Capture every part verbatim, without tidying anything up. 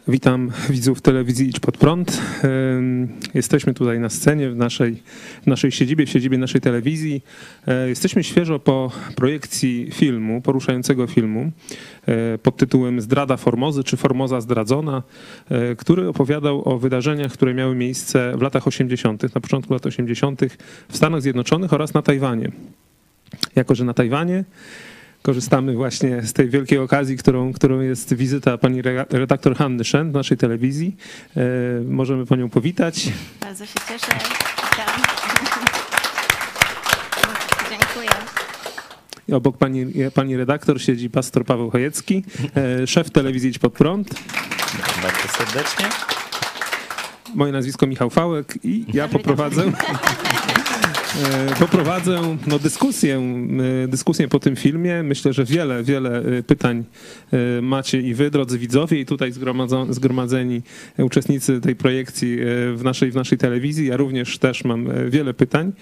Witam widzów telewizji Idź Pod Prąd. Jesteśmy tutaj na scenie w naszej, w naszej siedzibie, w siedzibie naszej telewizji. Jesteśmy świeżo po projekcji filmu, poruszającego filmu pod tytułem Zdrada Formozy czy Formoza zdradzona, który opowiadał o wydarzeniach, które miały miejsce w latach osiemdziesiątych, na początku lat osiemdziesiątych w Stanach Zjednoczonych oraz na Tajwanie. Jako że na Tajwanie korzystamy właśnie z tej wielkiej okazji, którą, którą jest wizyta pani redaktor Hanny Shen w naszej telewizji. Możemy panią powitać. Bardzo się cieszę. Witam. Dziękuję. I obok pani, pani redaktor siedzi pastor Paweł Chojecki, szef telewizji Idź Pod Prąd. Witam bardzo serdecznie. Moje nazwisko Michał Fałek i ja poprowadzę... Poprowadzę no, dyskusję, dyskusję po tym filmie. Myślę, że wiele, wiele pytań macie i wy, drodzy widzowie, i tutaj zgromadzeni uczestnicy tej projekcji w naszej, w naszej telewizji. Ja również też mam wiele pytań.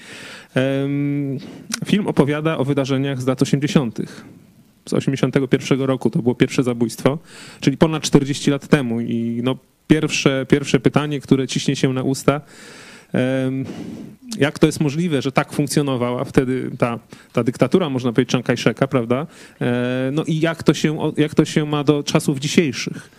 Film opowiada o wydarzeniach z lat osiemdziesiątych. Z osiemdziesiątego pierwszego roku to było pierwsze zabójstwo, czyli ponad czterdzieści lat temu. I no, pierwsze, pierwsze pytanie, które ciśnie się na usta, jak to jest możliwe, że tak funkcjonowała wtedy ta, ta dyktatura, można powiedzieć, Chiang Kai-sheka, prawda? No i jak to się, jak to się ma do czasów dzisiejszych?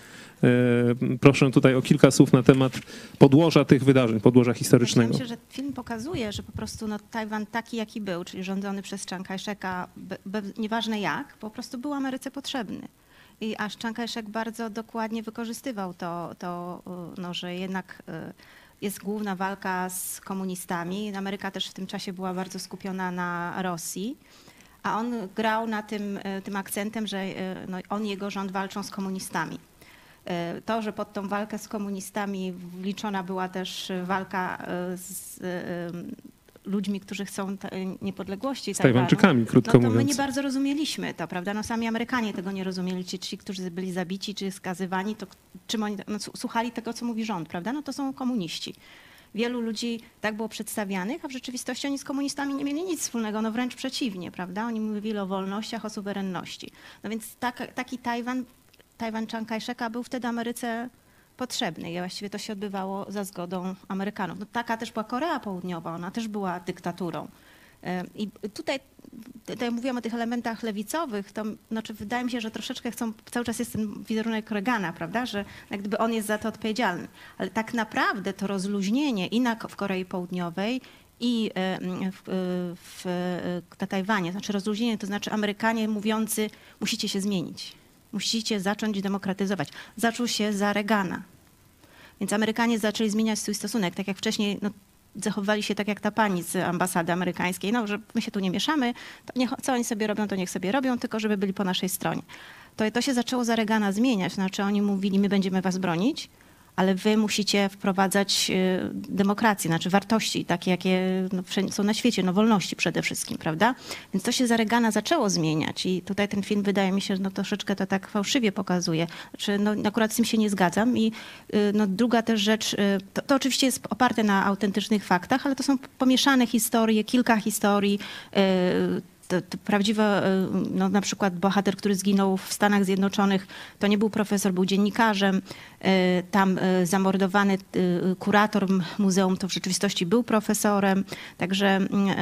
Proszę tutaj o kilka słów na temat podłoża tych wydarzeń, podłoża historycznego. Myślę, że film pokazuje, że po prostu no, Tajwan taki, jaki był, czyli rządzony przez Chiang Kai-sheka, be, be, nieważne jak, po prostu był Ameryce potrzebny. I aż Chiang Kai-shek bardzo dokładnie wykorzystywał to, to no, że jednak jest główna walka z komunistami. Ameryka też w tym czasie była bardzo skupiona na Rosji, a on grał na tym, tym akcentem, że no, on i jego rząd walczą z komunistami. To, że pod tą walkę z komunistami wliczona była też walka z ludźmi, którzy chcą niepodległości. Z Tajwańczykami, krótko no to mówiąc. My nie bardzo rozumieliśmy to, prawda? No sami Amerykanie tego nie rozumieli, ci, ci którzy byli zabici, czy skazywani, to czym oni no, słuchali tego, co mówi rząd, prawda? No to są komuniści. Wielu ludzi tak było przedstawianych, a w rzeczywistości oni z komunistami nie mieli nic wspólnego, no wręcz przeciwnie, prawda? Oni mówili o wolnościach, o suwerenności. No więc tak, taki Tajwan, Tajwan Chiang Kai-sheka był wtedy Ameryce potrzebny i właściwie to się odbywało za zgodą Amerykanów. No, taka też była Korea Południowa, ona też była dyktaturą. I tutaj, tutaj mówiłam o tych elementach lewicowych, to znaczy wydaje mi się, że troszeczkę chcą, cały czas jest ten wizerunek Reagana, prawda, że jak gdyby on jest za to odpowiedzialny. Ale tak naprawdę to rozluźnienie i na, w Korei Południowej i w, w, na Tajwanie, znaczy rozluźnienie, to znaczy Amerykanie mówiący, musicie się zmienić. Musicie zacząć demokratyzować. Zaczął się za Reagana. Więc Amerykanie zaczęli zmieniać swój stosunek. Tak jak wcześniej no, zachowywali się tak jak ta pani z ambasady amerykańskiej. No, że my się tu nie mieszamy, to niech, co oni sobie robią, to niech sobie robią, tylko żeby byli po naszej stronie. To, to się zaczęło za Reagana zmieniać. Znaczy oni mówili, my będziemy was bronić, ale wy musicie wprowadzać demokrację, znaczy wartości takie, jakie no, są na świecie, no wolności przede wszystkim, prawda? Więc to się za Reagana zaczęło zmieniać i tutaj ten film wydaje mi się, że no, troszeczkę to tak fałszywie pokazuje. Znaczy, no, akurat z tym się nie zgadzam i no, druga też rzecz, to, to oczywiście jest oparte na autentycznych faktach, ale to są pomieszane historie, kilka historii. To, to prawdziwe, no na przykład bohater, który zginął w Stanach Zjednoczonych, to nie był profesor, był dziennikarzem. Tam zamordowany kurator muzeum to w rzeczywistości był profesorem, także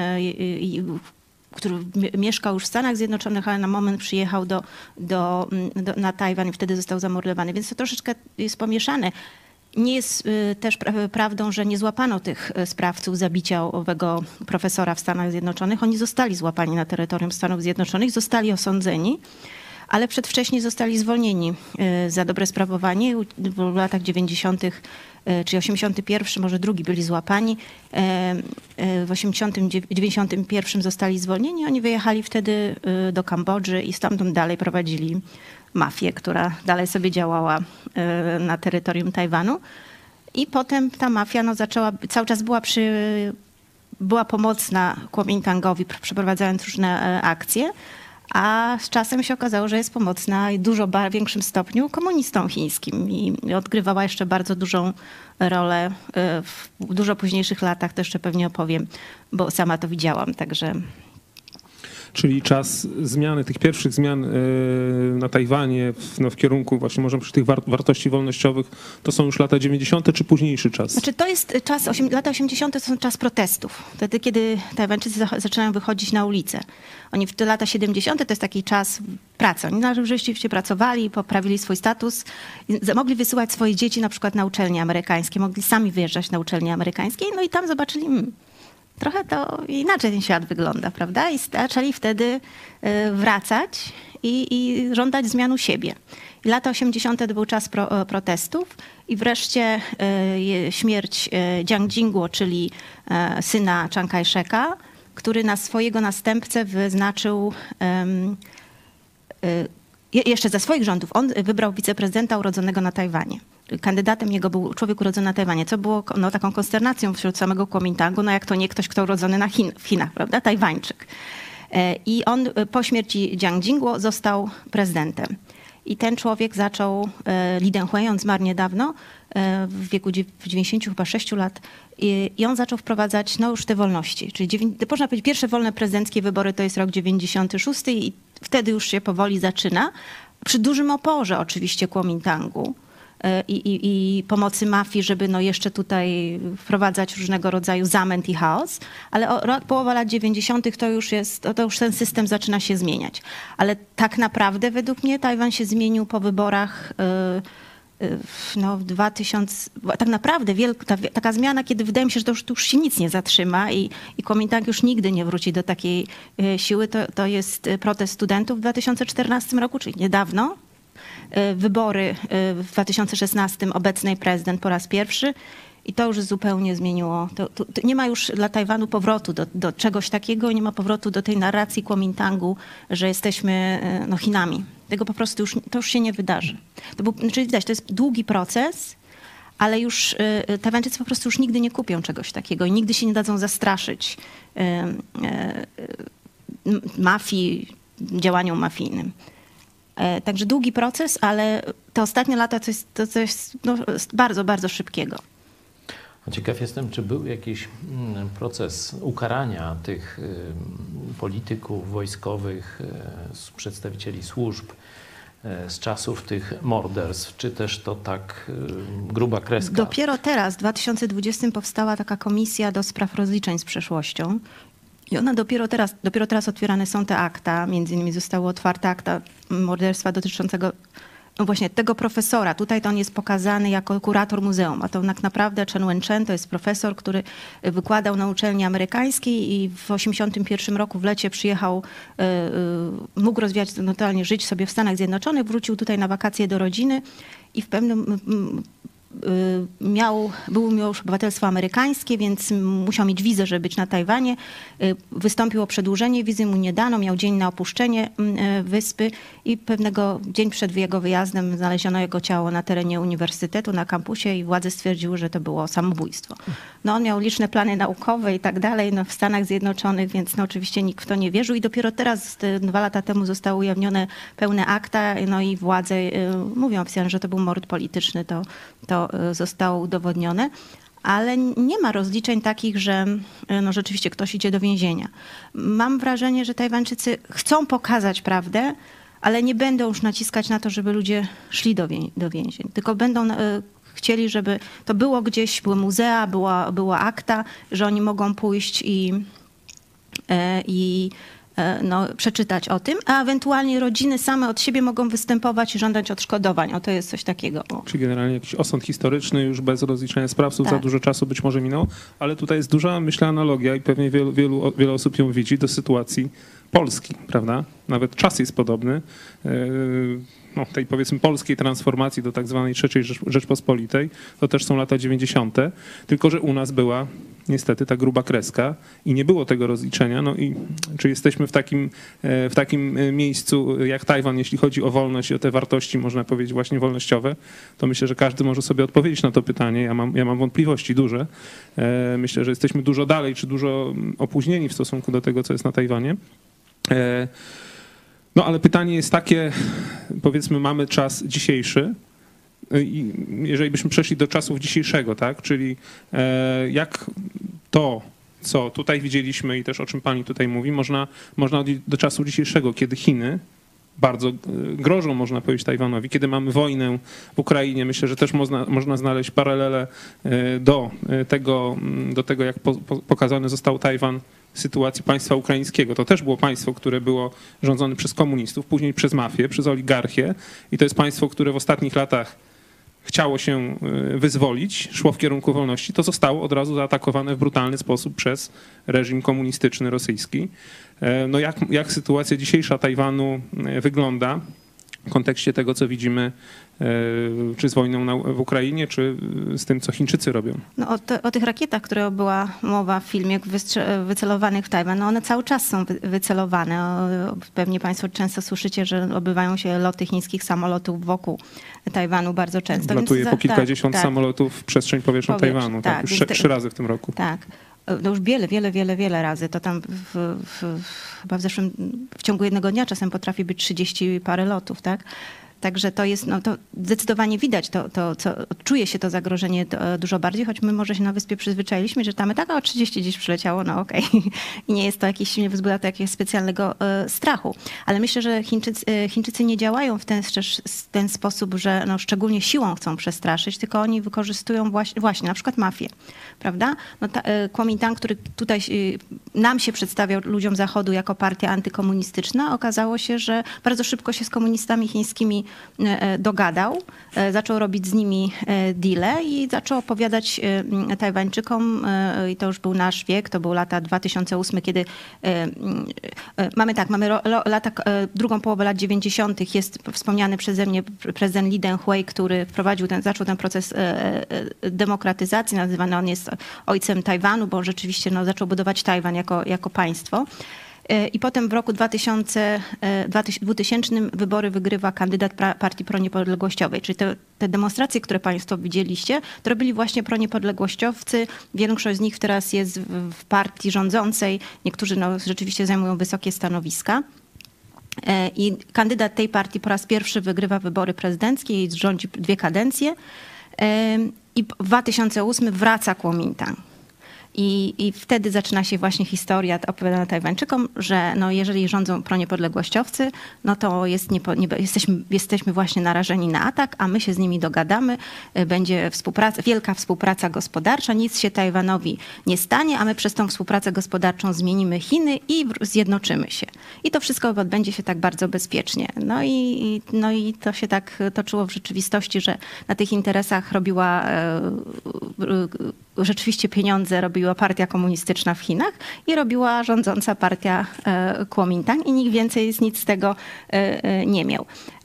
który mieszkał już w Stanach Zjednoczonych, ale na moment przyjechał do, do, do, na Tajwan i wtedy został zamordowany. Więc to troszeczkę jest pomieszane. Nie jest też prawdą, że nie złapano tych sprawców zabicia owego profesora w Stanach Zjednoczonych. Oni zostali złapani na terytorium Stanów Zjednoczonych, zostali osądzeni, ale przedwcześnie zostali zwolnieni za dobre sprawowanie. W latach dziewięćdziesiątych czy osiemdziesiątym pierwszym, może drugi byli złapani. W osiemdziesiątym dziewięćdziesiątym pierwszym zostali zwolnieni. Oni wyjechali wtedy do Kambodży i stamtąd dalej prowadzili mafię, która dalej sobie działała na terytorium Tajwanu. I potem ta mafia no, zaczęła, cały czas była, przy, była pomocna Kuomintangowi, przeprowadzając różne akcje, a z czasem się okazało, że jest pomocna i dużo większym stopniu komunistom chińskim i odgrywała jeszcze bardzo dużą rolę w dużo późniejszych latach, to jeszcze pewnie opowiem, bo sama to widziałam, także... czyli czas zmiany, tych pierwszych zmian na Tajwanie w, no, w kierunku właśnie może przy tych war wartości wolnościowych, to są już lata dziewięćdziesiąte czy późniejszy czas? Znaczy to jest czas, lata osiemdziesiąte to są czas protestów. Wtedy, kiedy Tajwańczycy zaczynają wychodzić na ulicę. Oni w te lata siedemdziesiąte to jest taki czas pracy. Oni rzeczywiście pracowali, poprawili swój status, mogli wysyłać swoje dzieci na przykład na uczelnie amerykańskie, mogli sami wyjeżdżać na uczelnie amerykańskie, no i tam zobaczyli, hmm, trochę to inaczej ten świat wygląda, prawda? I zaczęli wtedy wracać i, i żądać zmian u siebie. I lata osiemdziesiąte to był czas pro, protestów i wreszcie y, śmierć y, Jiang Jingguo, czyli y, syna Chiang Kai-sheka, który na swojego następcę wyznaczył um, y, jeszcze za swoich rządów. On wybrał wiceprezydenta urodzonego na Tajwanie. Kandydatem jego był człowiek urodzony na Tajwanie, co było no, taką konsternacją wśród samego Kuomintangu, no jak to nie ktoś, kto urodzony na Chin, w Chinach, prawda, Tajwańczyk. I on po śmierci Jiang Jingguo został prezydentem. I ten człowiek zaczął, Li Denghui, on zmarł niedawno, w wieku dziewięćdziesięciu chyba sześciu lat, i on zaczął wprowadzać no już te wolności. Czyli można powiedzieć, pierwsze wolne prezydenckie wybory to jest rok dziewięćdziesiąty szósty i wtedy już się powoli zaczyna. Przy dużym oporze oczywiście Kuomintangu. I, i, i pomocy mafii, żeby no jeszcze tutaj wprowadzać różnego rodzaju zamęt i chaos, ale o, rok, połowa lat dziewięćdziesiątych to już jest, to, to już ten system zaczyna się zmieniać. Ale tak naprawdę według mnie Tajwan się zmienił po wyborach yy, yy, no w dwa tysiące, tak naprawdę wielka, ta, taka zmiana, kiedy wydaje mi się, że to już, to już się nic nie zatrzyma i, i Kuomintang już nigdy nie wróci do takiej yy, siły, to, to jest protest studentów w dwa tysiące czternastym roku, czyli niedawno. Wybory w dwa tysiące szesnastym, obecny prezydent po raz pierwszy i to już zupełnie zmieniło. To, to, to nie ma już dla Tajwanu powrotu do, do czegoś takiego, nie ma powrotu do tej narracji Kuomintangu, że jesteśmy no, Chinami. Tego po prostu już, to już się nie wydarzy. To był, czyli widać, to jest długi proces, ale już y, Tajwańczycy po prostu już nigdy nie kupią czegoś takiego i nigdy się nie dadzą zastraszyć y, y, y, mafii, działaniom mafijnym. Także długi proces, ale te ostatnie lata to jest to coś no, bardzo, bardzo szybkiego. Ciekaw jestem, czy był jakiś proces ukarania tych polityków wojskowych, przedstawicieli służb z czasów tych morderstw, czy też to tak gruba kreska? Dopiero teraz, w dwa tysiące dwudziestym powstała taka komisja do spraw rozliczeń z przeszłością. I ona dopiero teraz, dopiero teraz otwierane są te akta, między innymi zostało otwarte akta morderstwa dotyczącego no właśnie tego profesora. Tutaj to on jest pokazany jako kurator muzeum, a to tak naprawdę Chen Wenchen to jest profesor, który wykładał na uczelni amerykańskiej i w osiemdziesiątym pierwszym roku w lecie przyjechał, mógł rozwijać, totalnie żyć sobie w Stanach Zjednoczonych, wrócił tutaj na wakacje do rodziny i w pewnym miał, był miał już obywatelstwo amerykańskie, więc musiał mieć wizę, żeby być na Tajwanie. Wystąpił o przedłużenie wizy, mu nie dano, miał dzień na opuszczenie wyspy i pewnego dzień przed jego wyjazdem znaleziono jego ciało na terenie uniwersytetu, na kampusie i władze stwierdziły, że to było samobójstwo. No on miał liczne plany naukowe i tak dalej no w Stanach Zjednoczonych, więc no oczywiście nikt w to nie wierzył i dopiero teraz, dwa lata temu zostały ujawnione pełne akta, no i władze mówią oficjalnie, że to był mord polityczny, to, to zostało udowodnione, ale nie ma rozliczeń takich, że no rzeczywiście ktoś idzie do więzienia. Mam wrażenie, że Tajwańczycy chcą pokazać prawdę, ale nie będą już naciskać na to, żeby ludzie szli do, wię do więzień, tylko będą chcieli, żeby to było gdzieś, były muzea, była, była akta, że oni mogą pójść i, i no, przeczytać o tym, a ewentualnie rodziny same od siebie mogą występować i żądać odszkodowań. O, to jest coś takiego. O. Czyli generalnie jakiś osąd historyczny już bez rozliczenia sprawców, tak. Za dużo czasu być może minął, ale tutaj jest duża, myślę, analogia i pewnie wielu, wielu, wiele osób ją widzi do sytuacji Polski, prawda? Nawet czas jest podobny. No, tej powiedzmy polskiej transformacji do tak zwanej trzeciej Rzeczpospolitej, to też są lata dziewięćdziesiąte, tylko że u nas była niestety ta gruba kreska i nie było tego rozliczenia. No i czy jesteśmy w takim, w takim miejscu jak Tajwan, jeśli chodzi o wolność i o te wartości, można powiedzieć właśnie wolnościowe, to myślę, że każdy może sobie odpowiedzieć na to pytanie. Ja mam, ja mam wątpliwości duże. Myślę, że jesteśmy dużo dalej, czy dużo opóźnieni w stosunku do tego, co jest na Tajwanie. No ale pytanie jest takie, powiedzmy mamy czas dzisiejszy i jeżeli byśmy przeszli do czasów dzisiejszego, tak, czyli jak to, co tutaj widzieliśmy i też o czym pani tutaj mówi, można, można odnieść do czasu dzisiejszego, kiedy Chiny bardzo grożą, można powiedzieć, Tajwanowi. Kiedy mamy wojnę w Ukrainie, myślę, że też można, można znaleźć paralele do tego, do tego jak po, po, pokazany został Tajwan w sytuacji państwa ukraińskiego. To też było państwo, które było rządzone przez komunistów, później przez mafię, przez oligarchię i to jest państwo, które w ostatnich latach chciało się wyzwolić, szło w kierunku wolności, to zostało od razu zaatakowane w brutalny sposób przez reżim komunistyczny rosyjski. No jak, jak sytuacja dzisiejsza Tajwanu wygląda w kontekście tego, co widzimy, czy z wojną na, w Ukrainie, czy z tym, co Chińczycy robią? No o, te, o tych rakietach, które była mowa w filmie, wycelowanych w Tajwan, no one cały czas są wycelowane. O, pewnie państwo często słyszycie, że odbywają się loty chińskich samolotów wokół Tajwanu bardzo często. Latuje Więc po za, kilkadziesiąt tak, samolotów w przestrzeń powietrzną powietrz, Tajwanu. tak, Tak, już więc te, trzy razy w tym roku. Tak. No już wiele, wiele, wiele, wiele razy. To tam w, w, chyba w zeszłym, w ciągu jednego dnia czasem potrafi być trzydzieści parę lotów, tak? Także to jest, no to zdecydowanie widać, to, to, co, czuje się to zagrożenie dużo bardziej, choć my może się na wyspie przyzwyczailiśmy, że tam tak o trzydzieści gdzieś przyleciało, no okej. Okay. I nie jest to jakiś, nie wzbudza to jakiegoś specjalnego e, strachu. Ale myślę, że Chińczycy, Chińczycy nie działają w ten, w ten sposób, że no, szczególnie siłą chcą przestraszyć, tylko oni wykorzystują właśnie, właśnie na przykład mafię, prawda? No ta, e, Kuomintang, który tutaj e, nam się przedstawiał, ludziom Zachodu, jako partia antykomunistyczna, okazało się, że bardzo szybko się z komunistami chińskimi dogadał, zaczął robić z nimi deale i zaczął opowiadać Tajwańczykom, i to już był nasz wiek, to był lata dwa tysiące ósmy, kiedy mamy tak, mamy lata, drugą połowę lat dziewięćdziesiątych, jest wspomniany przeze mnie prezydent Lee Teng-hui, który wprowadził ten, zaczął ten proces demokratyzacji, nazywany on jest ojcem Tajwanu, bo rzeczywiście no, zaczął budować Tajwan jako, jako państwo. I potem w roku dwutysięcznym wybory wygrywa kandydat partii proniepodległościowej. Czyli te, te demonstracje, które państwo widzieliście, to robili właśnie proniepodległościowcy. Większość z nich teraz jest w, w partii rządzącej. Niektórzy no, rzeczywiście zajmują wysokie stanowiska. I kandydat tej partii po raz pierwszy wygrywa wybory prezydenckie i rządzi dwie kadencje. I w dwa tysiące ósmym wraca Kuomintang. I, I wtedy zaczyna się właśnie historia opowiadana Tajwańczykom, że no jeżeli rządzą proniepodległościowcy, no to jest nie, nie, jesteśmy, jesteśmy właśnie narażeni na atak, a my się z nimi dogadamy, będzie współpraca, wielka współpraca gospodarcza, nic się Tajwanowi nie stanie, a my przez tą współpracę gospodarczą zmienimy Chiny i zjednoczymy się. I to wszystko odbędzie się tak bardzo bezpiecznie. No i, no i to się tak toczyło w rzeczywistości, że na tych interesach robiła rzeczywiście pieniądze, robiła partia komunistyczna w Chinach i robiła rządząca partia Kuomintang i nikt więcej z nic z tego nie miał.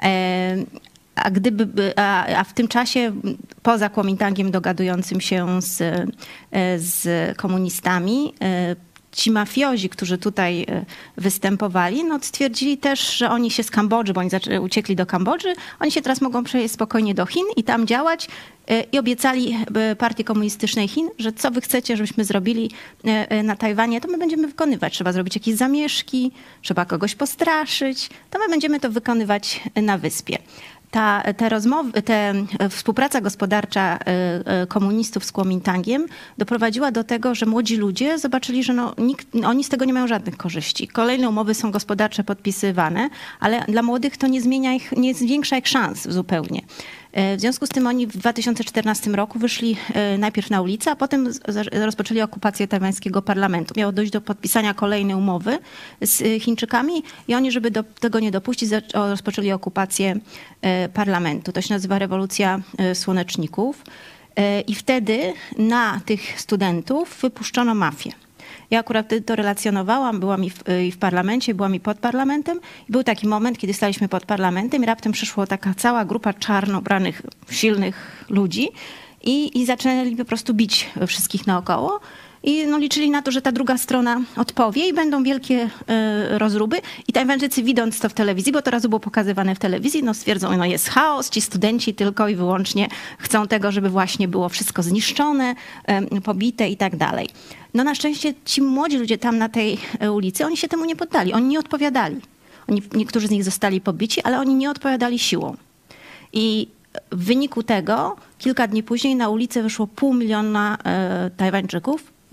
A, gdyby, a, a w tym czasie poza Kuomintangiem dogadującym się z, z komunistami, ci mafiozi, którzy tutaj występowali, no stwierdzili też, że oni się z Kambodży, bo oni uciekli do Kambodży, oni się teraz mogą przejść spokojnie do Chin i tam działać i obiecali partii komunistycznej Chin, że co wy chcecie, żebyśmy zrobili na Tajwanie, to my będziemy wykonywać. Trzeba zrobić jakieś zamieszki, trzeba kogoś postraszyć, to my będziemy to wykonywać na wyspie. Ta, te rozmowy, te współpraca gospodarcza komunistów z Kuomintangiem doprowadziła do tego, że młodzi ludzie zobaczyli, że no, nikt, oni z tego nie mają żadnych korzyści. Kolejne umowy są gospodarcze podpisywane, ale dla młodych to nie zmienia ich, nie zwiększa ich szans zupełnie. W związku z tym oni w dwa tysiące czternastym roku wyszli najpierw na ulicę, a potem rozpoczęli okupację tajwańskiego parlamentu. Miało dojść do podpisania kolejnej umowy z Chińczykami i oni, żeby do tego nie dopuścić, rozpoczęli okupację parlamentu. To się nazywa rewolucja słoneczników. I wtedy na tych studentów wypuszczono mafię. Ja akurat to relacjonowałam, byłam i w, i w parlamencie, byłam i pod parlamentem. I był taki moment, kiedy staliśmy pod parlamentem i raptem przyszła taka cała grupa czarno ubranych, silnych ludzi i, i zaczęli po prostu bić wszystkich naokoło. I no, liczyli na to, że ta druga strona odpowie i będą wielkie y, rozruby. I Tajwańczycy, widząc to w telewizji, bo to razu było pokazywane w telewizji, no stwierdzą, no jest chaos, ci studenci tylko i wyłącznie chcą tego, żeby właśnie było wszystko zniszczone, y, pobite i tak dalej. No na szczęście ci młodzi ludzie tam na tej ulicy, oni się temu nie poddali, oni nie odpowiadali. Oni, niektórzy z nich zostali pobici, ale oni nie odpowiadali siłą. I w wyniku tego kilka dni później na ulicę wyszło pół miliona y, Tajwańczyków,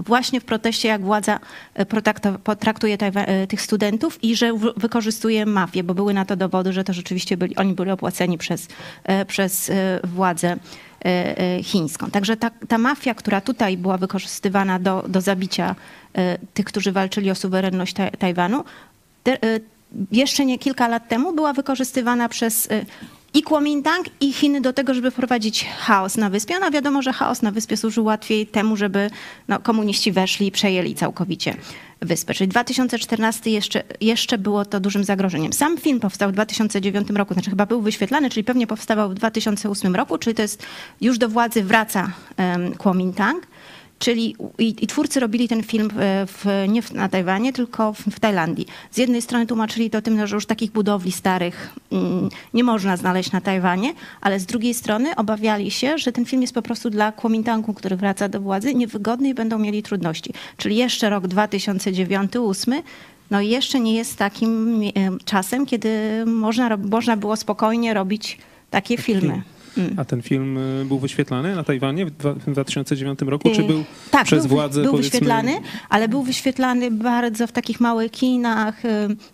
właśnie w proteście, jak władza potraktuje tych studentów i że wykorzystuje mafię, bo były na to dowody, że to rzeczywiście byli, oni byli opłaceni przez, przez władzę chińską. Także ta, ta mafia, która tutaj była wykorzystywana do, do zabicia tych, którzy walczyli o suwerenność Taj- Tajwanu, te, jeszcze nie kilka lat temu była wykorzystywana przez i Kuomintang, i Chiny do tego, żeby wprowadzić chaos na wyspie. No wiadomo, że chaos na wyspie służył łatwiej temu, żeby no, komuniści weszli i przejęli całkowicie wyspę. Czyli dwa tysiące czternasty jeszcze, jeszcze było to dużym zagrożeniem. Sam film powstał w dwa tysiące dziewiątym roku, znaczy chyba był wyświetlany, czyli pewnie powstawał w dwa tysiące ósmym roku, czyli to jest już do władzy wraca um, Kuomintang. Czyli i, i twórcy robili ten film w, nie w, na Tajwanie, tylko w, w Tajlandii. Z jednej strony tłumaczyli to tym, że już takich budowli starych mm, nie można znaleźć na Tajwanie, ale z drugiej strony obawiali się, że ten film jest po prostu dla Kuomintangu, który wraca do władzy, niewygodny i będą mieli trudności. Czyli jeszcze rok dwa tysiące dziewiąty do dwa tysiące ósmego no jeszcze nie jest takim czasem, kiedy można, można było spokojnie robić takie filmy. Mm. A ten film był wyświetlany na Tajwanie w dwa tysiące dziewiątym roku, czy był tak, przez był, władzę, był powiedzmy... wyświetlany, ale był wyświetlany bardzo w takich małych kinach,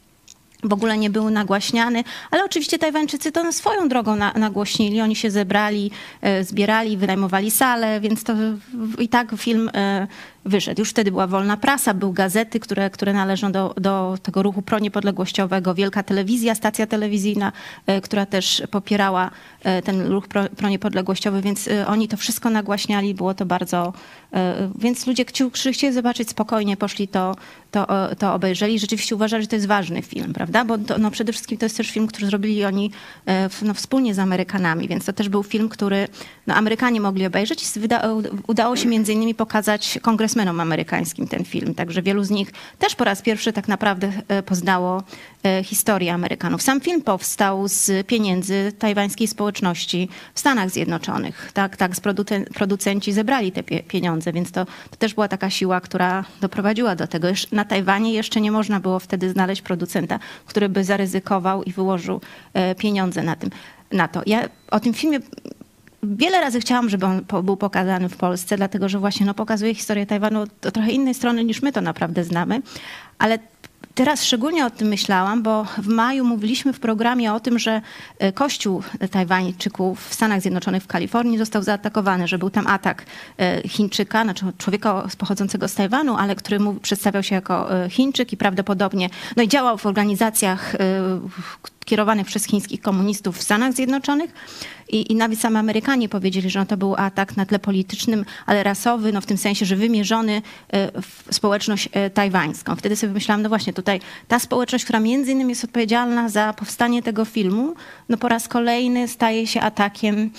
w ogóle nie był nagłaśniany, ale oczywiście Tajwańczycy to swoją drogą na, nagłośnili. Oni się zebrali, zbierali, wynajmowali salę, więc to i tak film wyszedł. Już wtedy była wolna prasa, były gazety, które, które należą do, do tego ruchu proniepodległościowego, wielka telewizja, stacja telewizyjna, która też popierała ten ruch pro, proniepodległościowy, więc oni to wszystko nagłaśniali, było to bardzo... Więc ludzie, którzy chcieli zobaczyć spokojnie, poszli to, to, to obejrzeli. Rzeczywiście uważali, że to jest ważny film, prawda? Bo to, no przede wszystkim to jest też film, który zrobili oni no, wspólnie z Amerykanami, więc to też był film, który no, Amerykanie mogli obejrzeć i udało się między innymi pokazać kongresmenom amerykańskim ten film. Także wielu z nich też po raz pierwszy tak naprawdę poznało historię Amerykanów. Sam film powstał z pieniędzy tajwańskiej społeczności w Stanach Zjednoczonych. Tak, tak producenci zebrali te pieniądze, więc to, to też była taka siła, która doprowadziła do tego. Na Tajwanie jeszcze nie można było wtedy znaleźć producenta, który by zaryzykował i wyłożył pieniądze na tym, na to. Ja o tym filmie wiele razy chciałam, żeby on był pokazany w Polsce, dlatego że właśnie no, pokazuje historię Tajwanu do trochę innej strony niż my to naprawdę znamy, ale teraz szczególnie o tym myślałam, bo w maju mówiliśmy w programie o tym, że kościół Tajwańczyków w Stanach Zjednoczonych w Kalifornii został zaatakowany, że był tam atak Chińczyka, znaczy człowieka pochodzącego z Tajwanu, ale który przedstawiał się jako Chińczyk i prawdopodobnie no i działał w organizacjach kierowanych przez chińskich komunistów w Stanach Zjednoczonych. I, I nawet sami Amerykanie powiedzieli, że no to był atak na tle politycznym, ale rasowy, no w tym sensie, że wymierzony w społeczność tajwańską. Wtedy sobie myślałam, no właśnie tutaj ta społeczność, która między innymi jest odpowiedzialna za powstanie tego filmu, no po raz kolejny staje się atakiem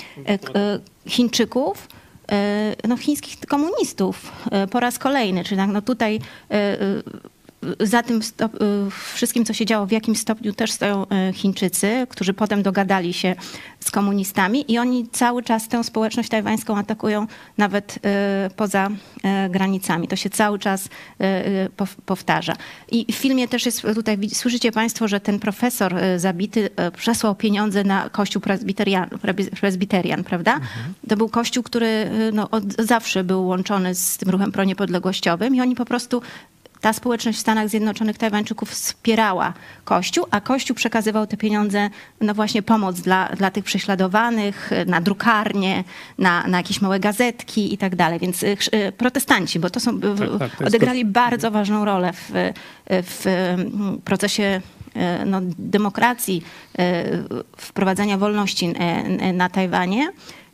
Chińczyków, no chińskich komunistów po raz kolejny. Czyli tak, no tutaj za tym stop, wszystkim, co się działo, w jakim stopniu też stoją Chińczycy, którzy potem dogadali się z komunistami i oni cały czas tę społeczność tajwańską atakują nawet poza granicami. To się cały czas powtarza. I w filmie też jest, tutaj słyszycie państwo, że ten profesor zabity przesłał pieniądze na kościół prezbiterian, prezbiterian prawda? Mhm. To był kościół, który no, od zawsze był łączony z tym ruchem proniepodległościowym i oni po prostu ta społeczność w Stanach Zjednoczonych Tajwańczyków wspierała Kościół, a Kościół przekazywał te pieniądze, no właśnie pomoc dla, dla tych prześladowanych, na drukarnie, na, na jakieś małe gazetki i tak dalej. Więc protestanci, bo to są, tak, tak, to odegrali to... bardzo ważną rolę w, w procesie no, demokracji, wprowadzania wolności na Tajwanie.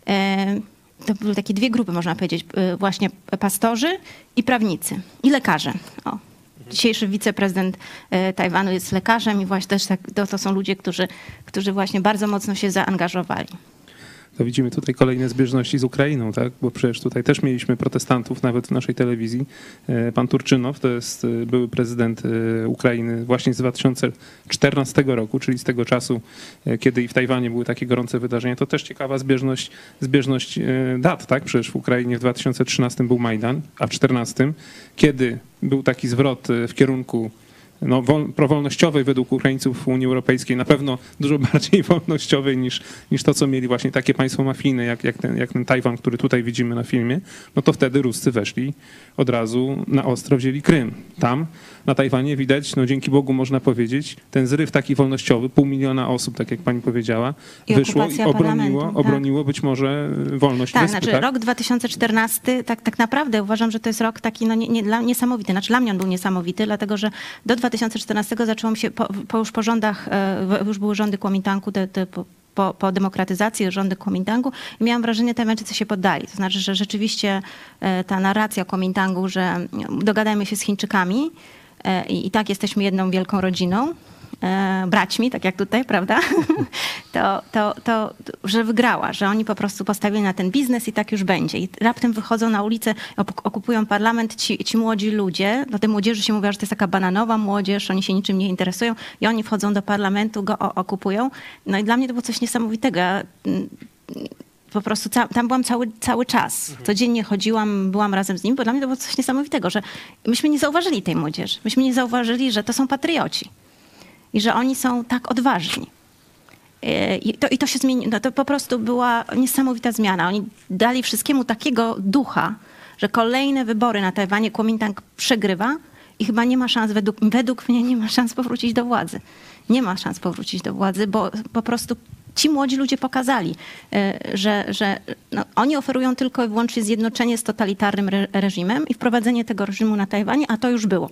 To były takie dwie grupy, można powiedzieć, właśnie pastorzy i prawnicy i lekarze. O. Dzisiejszy wiceprezydent Tajwanu jest lekarzem i właśnie też tak, to, to są ludzie, którzy, którzy właśnie bardzo mocno się zaangażowali. To widzimy tutaj kolejne zbieżności z Ukrainą, tak? Bo przecież tutaj też mieliśmy protestantów nawet w naszej telewizji. Pan Turczynow to jest były prezydent Ukrainy właśnie z dwa tysiące czternastego roku, czyli z tego czasu, kiedy i w Tajwanie były takie gorące wydarzenia. To też ciekawa zbieżność, zbieżność dat, tak? Przecież w Ukrainie w dwa tysiące trzynastym był Majdan, a w czternastym, kiedy był taki zwrot w kierunku no, wol, prowolnościowej według Ukraińców Unii Europejskiej, na pewno dużo bardziej wolnościowej niż, niż to, co mieli właśnie takie państwo mafijne, jak, jak, ten, jak ten Tajwan, który tutaj widzimy na filmie, no to wtedy Ruscy weszli od razu na ostro, wzięli Krym. Tam na Tajwanie widać, no dzięki Bogu można powiedzieć, ten zryw taki wolnościowy, pół miliona osób, tak jak pani powiedziała, I wyszło i obroniło, tak. obroniło być może wolność Tak, wyspy, znaczy tak? rok dwa tysiące czternasty, tak, tak naprawdę uważam, że to jest rok taki no, nie, nie, dla, niesamowity. Znaczy dla mnie on był niesamowity, dlatego że do dwa tysiące czternastego zaczęło mi się, po, po już po rządach, już były rządy Kuomintangu, te, te, po, po, po demokratyzacji rządy Kuomintangu i miałam wrażenie, że Tajwańczycy się poddali. To znaczy, że rzeczywiście ta narracja Kuomintangu, że dogadajmy się z Chińczykami i, i tak jesteśmy jedną wielką rodziną, braćmi, tak jak tutaj, prawda, to, to, to, że wygrała, że oni po prostu postawili na ten biznes i tak już będzie. I raptem wychodzą na ulicę, okupują parlament ci, ci młodzi ludzie, do tej młodzieży się mówi, że to jest taka bananowa młodzież, oni się niczym nie interesują i oni wchodzą do parlamentu, go okupują. No i dla mnie to było coś niesamowitego. Ja, po prostu tam byłam cały, cały czas. Codziennie chodziłam, byłam razem z nimi, bo dla mnie to było coś niesamowitego, że myśmy nie zauważyli tej młodzieży. Myśmy nie zauważyli, że to są patrioci. I że oni są tak odważni. I to, i to się zmieniło. No to po prostu była niesamowita zmiana. Oni dali wszystkiemu takiego ducha, że kolejne wybory na Tajwanie Kuomintang przegrywa i chyba nie ma szans, według, według mnie nie ma szans powrócić do władzy. Nie ma szans powrócić do władzy, bo po prostu ci młodzi ludzie pokazali, że, że no, oni oferują tylko i wyłącznie zjednoczenie z totalitarnym re, reżimem i wprowadzenie tego reżimu na Tajwanie, a to już było.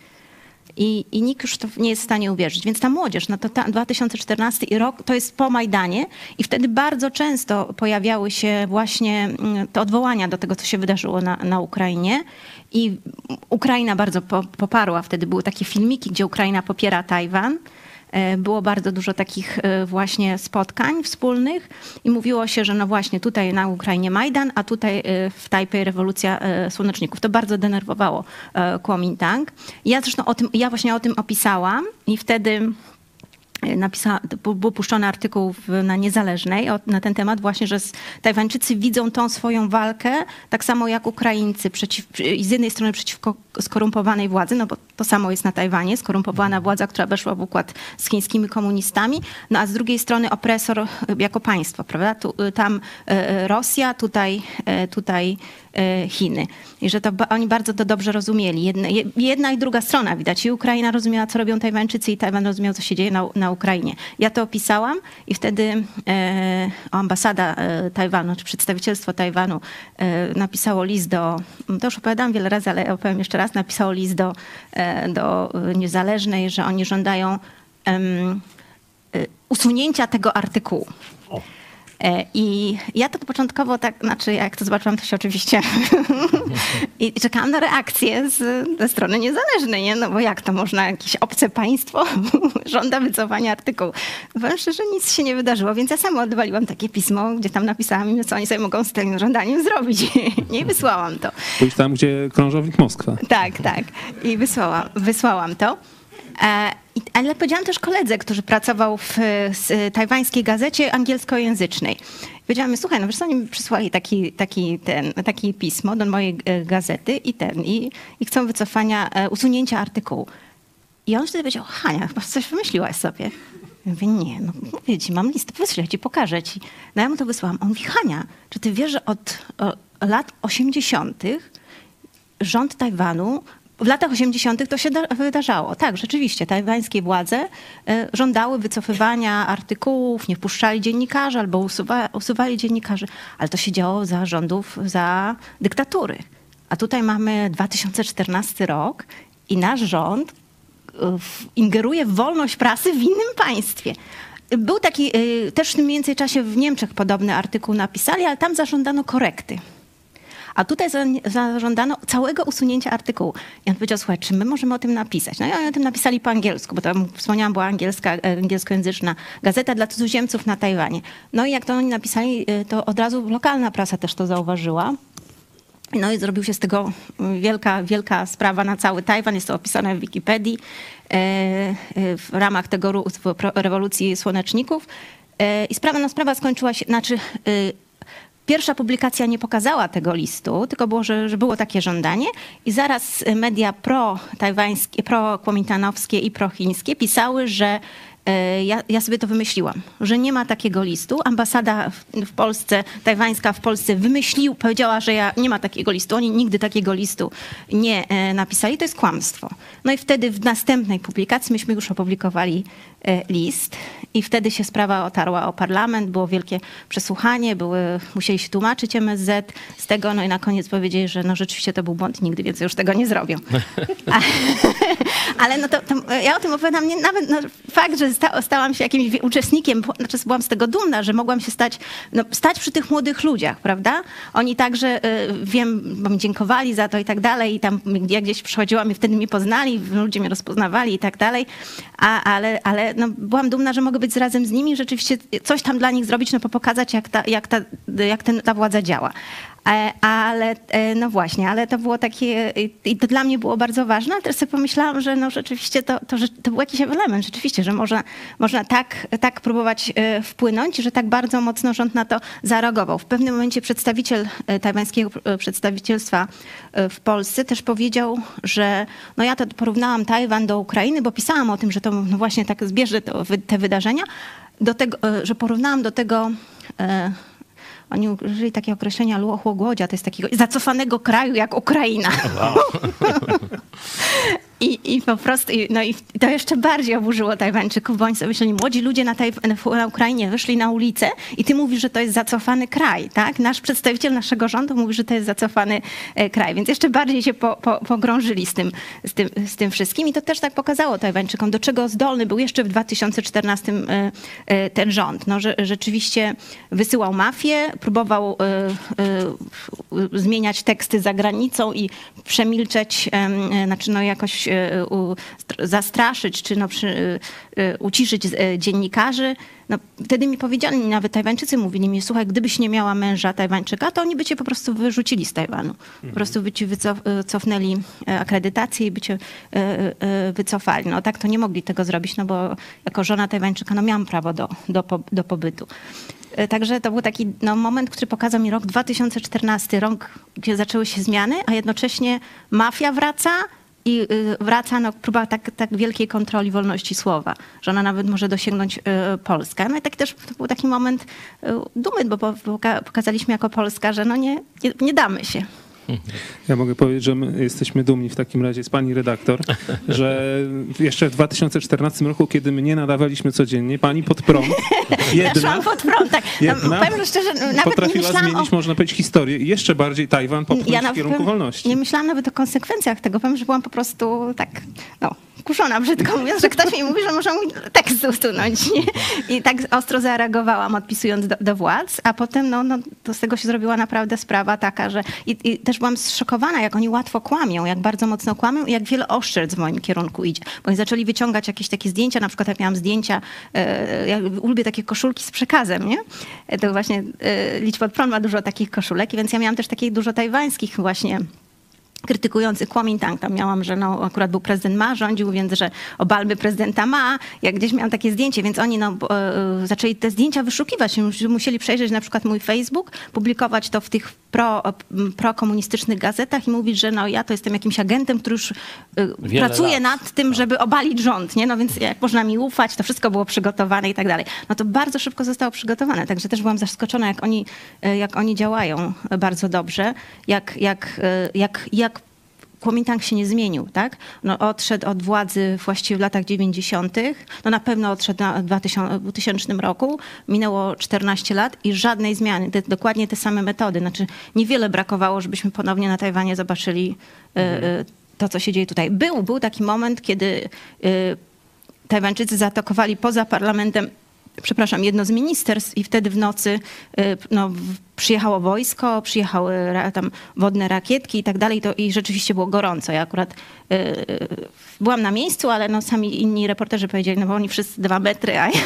I, I nikt już to nie jest w stanie uwierzyć. Więc ta młodzież, no to ta, dwa tysiące czternasty i rok, to jest po Majdanie i wtedy bardzo często pojawiały się właśnie te odwołania do tego, co się wydarzyło na, na Ukrainie. I Ukraina bardzo po, poparła, wtedy były takie filmiki, gdzie Ukraina popiera Tajwan. Było bardzo dużo takich właśnie spotkań wspólnych i mówiło się, że no właśnie tutaj na Ukrainie Majdan, a tutaj w Tajpej rewolucja słoneczników. To bardzo denerwowało Kuomintang. Ja zresztą o tym, ja właśnie o tym opisałam i wtedy napisała, był puszczony artykuł na Niezależnej na ten temat właśnie, że Tajwańczycy widzą tą swoją walkę tak samo jak Ukraińcy przeciw, z jednej strony przeciwko skorumpowanej władzy, no bo to samo jest na Tajwanie, skorumpowana władza, która weszła w układ z chińskimi komunistami, no a z drugiej strony opresor jako państwo, prawda? Tu, tam Rosja, tutaj, tutaj Chiny. I że to oni bardzo to dobrze rozumieli. Jedna, jedna i druga strona widać. I Ukraina rozumiała, co robią Tajwańczycy i Tajwan rozumiał, co się dzieje na, na Ukrainie. Ja to opisałam i wtedy e, ambasada e, Tajwanu, czy przedstawicielstwo Tajwanu e, napisało list do, to już opowiadałam wiele razy, ale opowiem jeszcze raz, napisało list do, e, do Niezależnej, że oni żądają e, usunięcia tego artykułu. O. I ja to początkowo tak, znaczy jak to zobaczyłam, to się oczywiście i czekałam na reakcję z, ze strony Niezależnej, nie? No bo jak to można, jakieś obce państwo żąda wycofania artykułu. Powiem szczerze, nic się nie wydarzyło, więc ja sama odwaliłam takie pismo, gdzie tam napisałam im, co oni sobie mogą z tym żądaniem zrobić. Nie, i wysłałam to. Pójdź tam, gdzie krążownik Moskwa. Tak, tak. I wysłałam, wysłałam to. Ale powiedziałam też koledze, który pracował w tajwańskiej gazecie angielskojęzycznej. Powiedziałam, słuchaj, no wiesz co, oni mi przysłali taki, taki, ten, takie pismo do mojej gazety i ten, i, i chcą wycofania, usunięcia artykułu. I on wtedy powiedział, Hania, chyba coś wymyśliłaś sobie. Ja mówię, nie, no mówię ci, mam listę, wyślę ci, pokażę ci. No ja mu to wysłałam. On mówi, Hania, czy ty wiesz, że od o, lat osiemdziesiątych rząd Tajwanu w latach osiemdziesiątych to się wydarzało. Tak, rzeczywiście, tajwańskie władze żądały wycofywania artykułów, nie wpuszczali dziennikarzy albo usuwa, usuwali dziennikarzy, ale to się działo za rządów, za dyktatury. A tutaj mamy dwa tysiące czternasty rok i nasz rząd ingeruje w wolność prasy w innym państwie. Był taki, też w tym mniej więcej czasie w Niemczech podobny artykuł napisali, ale tam zażądano korekty. A tutaj zażądano całego usunięcia artykułu. I on powiedział, słuchaj, czy my możemy o tym napisać? No i oni o tym napisali po angielsku, bo to, jak wspomniałam, była angielska, angielskojęzyczna gazeta dla cudzoziemców na Tajwanie. No i jak to oni napisali, to od razu lokalna prasa też to zauważyła. No i zrobił się z tego wielka, wielka sprawa na cały Tajwan. Jest to opisane w Wikipedii w ramach tego rewolucji słoneczników. I sprawa, no sprawa skończyła się, znaczy pierwsza publikacja nie pokazała tego listu, tylko było, że, że było takie żądanie i zaraz media pro-tajwańskie, pro-kuomintanowskie i pro-chińskie pisały, że Ja, ja sobie to wymyśliłam, że nie ma takiego listu. Ambasada w, w Polsce, tajwańska w Polsce wymyślił, powiedziała, że ja, nie ma takiego listu. Oni nigdy takiego listu nie e, napisali. To jest kłamstwo. No i wtedy w następnej publikacji myśmy już opublikowali e, list i wtedy się sprawa otarła o parlament. Było wielkie przesłuchanie, były, musieli się tłumaczyć M S Z z tego, no i na koniec powiedzieli, że no rzeczywiście to był błąd, nigdy więcej już tego nie zrobią. A, ale no to, to ja o tym opowiadam, nie, nawet no, fakt, że sta, stałam się jakimś uczestnikiem, znaczy byłam z tego dumna, że mogłam się stać, no, stać przy tych młodych ludziach, prawda? Oni także, y, wiem, bo mi dziękowali za to i tak dalej i tam jak gdzieś przychodziłam i wtedy mnie poznali, ludzie mnie rozpoznawali i tak dalej, A, ale, ale no, byłam dumna, że mogę być razem z nimi, rzeczywiście coś tam dla nich zrobić, no, pokazać jak ta, jak ta, jak ten, ta władza działa. Ale no właśnie, ale to było takie, i to dla mnie było bardzo ważne, ale też sobie pomyślałam, że no rzeczywiście to, to, to był jakiś element, rzeczywiście, że można, można tak, tak próbować wpłynąć, że tak bardzo mocno rząd na to zareagował. W pewnym momencie przedstawiciel tajwańskiego przedstawicielstwa w Polsce też powiedział, że no ja to porównałam Tajwan do Ukrainy, bo pisałam o tym, że to no właśnie tak zbierze to, te wydarzenia, do tego, że porównałam do tego... Oni użyli takiego określenia luochłogłodzia, to jest takiego zacofanego kraju jak Ukraina. Wow. I, I po prostu, no i to jeszcze bardziej oburzyło Tajwańczyków, bo oni sobie myśleli, młodzi ludzie na, Tajw- na Ukrainie wyszli na ulicę i ty mówisz, że to jest zacofany kraj, tak? Nasz przedstawiciel naszego rządu mówi, że to jest zacofany kraj, więc jeszcze bardziej się po, po, pogrążyli z tym, z, tym, z tym wszystkim i to też tak pokazało Tajwańczykom, do czego zdolny był jeszcze w dwa tysiące czternastym ten rząd. No, że rzeczywiście wysyłał mafię, próbował y, y, zmieniać teksty za granicą i przemilczeć, y, znaczy no jakoś U, zastraszyć, czy no przy, uciszyć dziennikarzy. No, wtedy mi powiedziano, nawet Tajwańczycy mówili mi, słuchaj, gdybyś nie miała męża Tajwańczyka, to oni by cię po prostu wyrzucili z Tajwanu. Po prostu by ci wycofnęli akredytację i by cię wycofali. No tak to nie mogli tego zrobić, no bo jako żona Tajwańczyka no miałam prawo do, do, do pobytu. Także to był taki no, moment, który pokazał mi rok dwa tysiące czternasty, rok, gdzie zaczęły się zmiany, a jednocześnie mafia wraca, i wraca no, próba tak, tak wielkiej kontroli wolności słowa, że ona nawet może dosięgnąć y, Polskę. No i tak też to był taki moment y, dumy, bo poka- pokazaliśmy jako Polska, że no nie, nie, nie damy się. Ja mogę powiedzieć, że my jesteśmy dumni w takim razie z pani redaktor, że jeszcze w dwa tysiące czternastym roku, kiedy my nie nadawaliśmy codziennie, pani pod prąd jedna, pod prąd, tak. jedna no, powiem szczerze, nawet potrafiła nie zmienić, o... można powiedzieć, historię i jeszcze bardziej Tajwan popchnąć ja w kierunku wolności. Nie myślałam nawet o konsekwencjach tego. Powiem, że byłam po prostu tak, no, kuszona, brzydko mówiąc, że ktoś mi mówi, że muszę mój tekst usunąć. Nie? I tak ostro zareagowałam, odpisując do, do władz, a potem no, no, to z tego się zrobiła naprawdę sprawa taka, że i, i też byłam zszokowana, jak oni łatwo kłamią, jak bardzo mocno kłamią i jak wiele oszczerstw w moim kierunku idzie. Bo oni zaczęli wyciągać jakieś takie zdjęcia, na przykład jak miałam zdjęcia, e, ja lubię takie koszulki z przekazem, nie? To właśnie e, Lidź pod prąd ma dużo takich koszulek, więc ja miałam też takich dużo tajwańskich właśnie krytykujący Kuomintang. Tam miałam, że no, akurat był prezydent Ma, rządził, więc że obalmy prezydenta Ma. Jak gdzieś miałam takie zdjęcie, więc oni no, e, zaczęli te zdjęcia wyszukiwać. Musieli przejrzeć na przykład mój Facebook, publikować to w tych pro, prokomunistycznych gazetach i mówić, że no, ja to jestem jakimś agentem, który już e, pracuje lat. nad tym, żeby obalić rząd. Nie? No więc jak można mi ufać, to wszystko było przygotowane i tak dalej. No to bardzo szybko zostało przygotowane. Także też byłam zaskoczona, jak oni, jak oni działają bardzo dobrze, jak, jak, jak, jak Kuomintang się nie zmienił, tak? No, odszedł od władzy właściwie w latach dziewięćdziesiątych. No na pewno odszedł w dwutysięcznym roku. Minęło czternaście lat i żadnej zmiany. Te, dokładnie te same metody. Znaczy niewiele brakowało, żebyśmy ponownie na Tajwanie zobaczyli mhm. to, co się dzieje tutaj. Był, był taki moment, kiedy Tajwańczycy zaatakowali poza parlamentem, przepraszam, jedno z ministerstw i wtedy w nocy no, przyjechało wojsko, przyjechały tam wodne rakietki i tak dalej to, i rzeczywiście było gorąco. Ja akurat y, byłam na miejscu, ale no, sami inni reporterzy powiedzieli, no bo oni wszyscy dwa metry, a ja,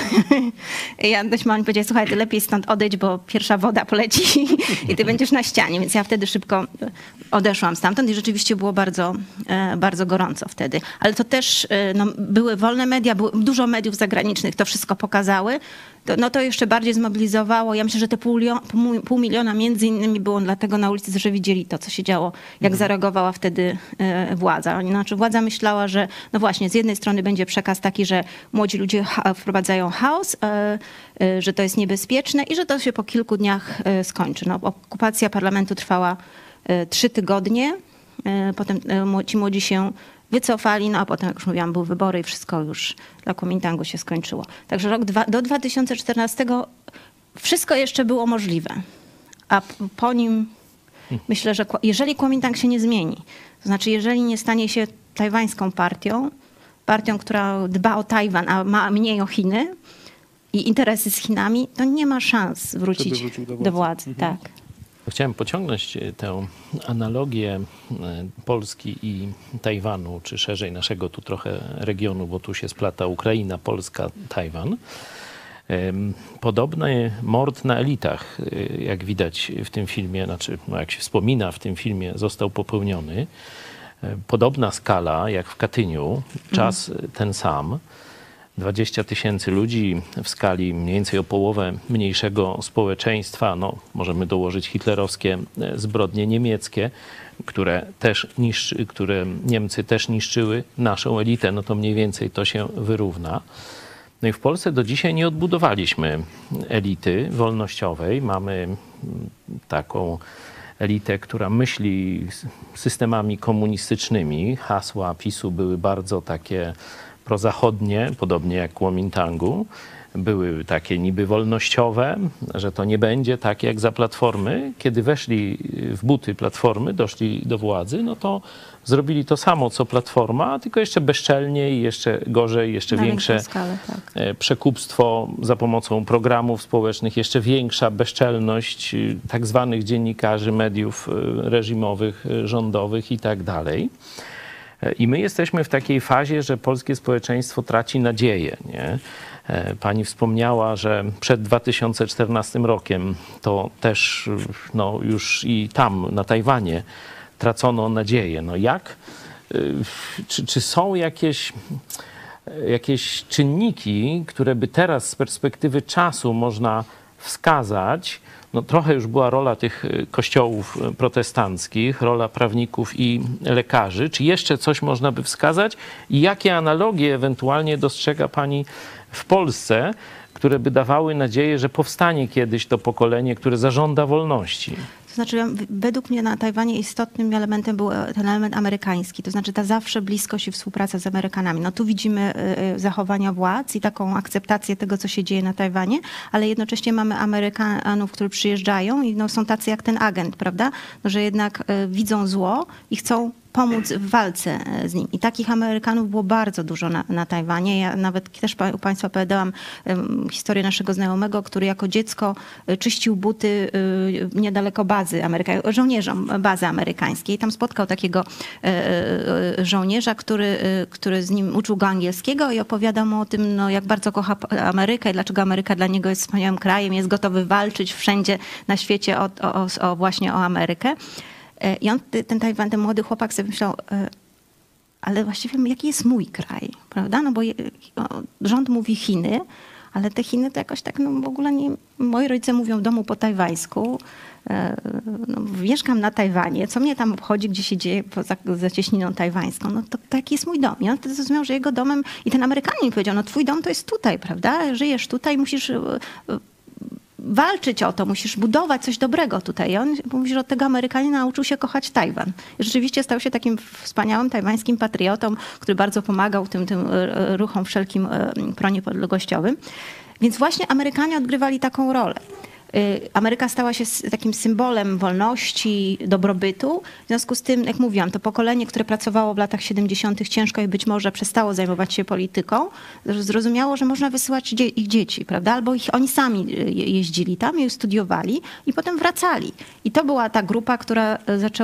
ja dość mało powiedzieli, słuchaj, ty lepiej stąd odejdź, bo pierwsza woda poleci i ty będziesz na ścianie. Więc ja wtedy szybko odeszłam stamtąd i rzeczywiście było bardzo, bardzo gorąco wtedy. Ale to też no, były wolne media, było dużo mediów zagranicznych, to wszystko pokazały. to, no to jeszcze bardziej zmobilizowało. Ja myślę, że te pół, pół, pół miliona między innymi było dlatego na ulicy, że widzieli to, co się działo, jak zareagowała wtedy e, władza. Znaczy władza myślała, że no właśnie, z jednej strony będzie przekaz taki, że młodzi ludzie ha- wprowadzają chaos, e, e, że to jest niebezpieczne i że to się po kilku dniach e, skończy. No, okupacja parlamentu trwała e, trzy tygodnie, e, potem e, ci młodzi się wycofali, no a potem, jak już mówiłam, były wybory i wszystko już dla Kuomintangu się skończyło. Także rok dwa, do dwa tysiące czternastego wszystko jeszcze było możliwe, a po nim myślę, że jeżeli Kuomintang się nie zmieni, to znaczy jeżeli nie stanie się tajwańską partią, partią, która dba o Tajwan, a ma mniej o Chiny i interesy z Chinami, to nie ma szans wrócić do władzy. Do władzy mhm. tak. Chciałem pociągnąć tę analogię Polski i Tajwanu, czy szerzej naszego tu trochę regionu, bo tu się splata Ukraina, Polska, Tajwan. Podobny mord na elitach, jak widać w tym filmie, znaczy no jak się wspomina w tym filmie, został popełniony. Podobna skala jak w Katyniu, czas mhm. ten sam. dwadzieścia tysięcy ludzi w skali mniej więcej o połowę mniejszego społeczeństwa. No, możemy dołożyć hitlerowskie zbrodnie niemieckie, które też niszczy, które Niemcy też niszczyły naszą elitę. No to mniej więcej to się wyrówna. No i w Polsce do dzisiaj nie odbudowaliśmy elity wolnościowej. Mamy taką elitę, która myśli systemami komunistycznymi. Hasła PiSu były bardzo takie prozachodnie, podobnie jak Kuomintangu. Były takie niby wolnościowe, że to nie będzie tak jak za Platformy. Kiedy weszli w buty Platformy, doszli do władzy, no to zrobili to samo, co Platforma, tylko jeszcze bezczelniej, jeszcze gorzej, jeszcze na większe skalę, tak. przekupstwo za pomocą programów społecznych, jeszcze większa bezczelność tak zwanych dziennikarzy, mediów reżimowych, rządowych i tak dalej. I my jesteśmy w takiej fazie, że polskie społeczeństwo traci nadzieję, nie? Pani wspomniała, że przed dwa tysiące czternastym rokiem to też no, już i tam na Tajwanie tracono nadzieję. No jak? Czy, czy są jakieś, jakieś czynniki, które by teraz z perspektywy czasu można wskazać? No, trochę już była rola tych kościołów protestanckich, rola prawników i lekarzy. Czy jeszcze coś można by wskazać? I jakie analogie ewentualnie dostrzega pani w Polsce, które by dawały nadzieję, że powstanie kiedyś to pokolenie, które zażąda wolności? To znaczy, według mnie na Tajwanie istotnym elementem był ten element amerykański, to znaczy ta zawsze bliskość i współpraca z Amerykanami. No tu widzimy zachowania władz i taką akceptację tego, co się dzieje na Tajwanie, ale jednocześnie mamy Amerykanów, którzy przyjeżdżają i no, są tacy jak ten agent, prawda? No, że jednak widzą zło i chcą pomóc w walce z nim. I takich Amerykanów było bardzo dużo na, na Tajwanie. Ja nawet też u Państwa opowiadałam um, historię naszego znajomego, który jako dziecko czyścił buty y, niedaleko bazy amerykańskiej, żołnierzom bazy amerykańskiej. Tam spotkał takiego y, y, żołnierza, który, y, który z nim uczył go angielskiego i opowiadał mu o tym, no, jak bardzo kocha Amerykę i dlaczego Ameryka dla niego jest wspaniałym krajem, jest gotowy walczyć wszędzie na świecie o, o, o właśnie o Amerykę. I on, ten Tajwan, ten młody chłopak sobie myślał, ale właściwie jaki jest mój kraj, prawda? No bo rząd mówi Chiny, ale te Chiny to jakoś tak, no w ogóle nie, moi rodzice mówią w domu po tajwańsku, no, mieszkam na Tajwanie, co mnie tam obchodzi, gdzie się dzieje poza zacieśniną tajwańską, no to taki jest mój dom. I on wtedy zrozumiał, że jego domem, i ten Amerykanin powiedział, no twój dom to jest tutaj, prawda? Żyjesz tutaj, musisz walczyć o to, musisz budować coś dobrego tutaj. I on mówi, że od tego Amerykanina nauczył się kochać Tajwan. I rzeczywiście stał się takim wspaniałym tajwańskim patriotą, który bardzo pomagał tym, tym ruchom wszelkim proniepodległościowym. Więc właśnie Amerykanie odgrywali taką rolę. Ameryka stała się takim symbolem wolności, dobrobytu. W związku z tym, jak mówiłam, to pokolenie, które pracowało w latach siedemdziesiątych ciężko i być może przestało zajmować się polityką, zrozumiało, że można wysyłać dzie- ich dzieci, prawda? Albo ich, oni sami jeździli tam i studiowali i potem wracali. I to była ta grupa, która zaczęła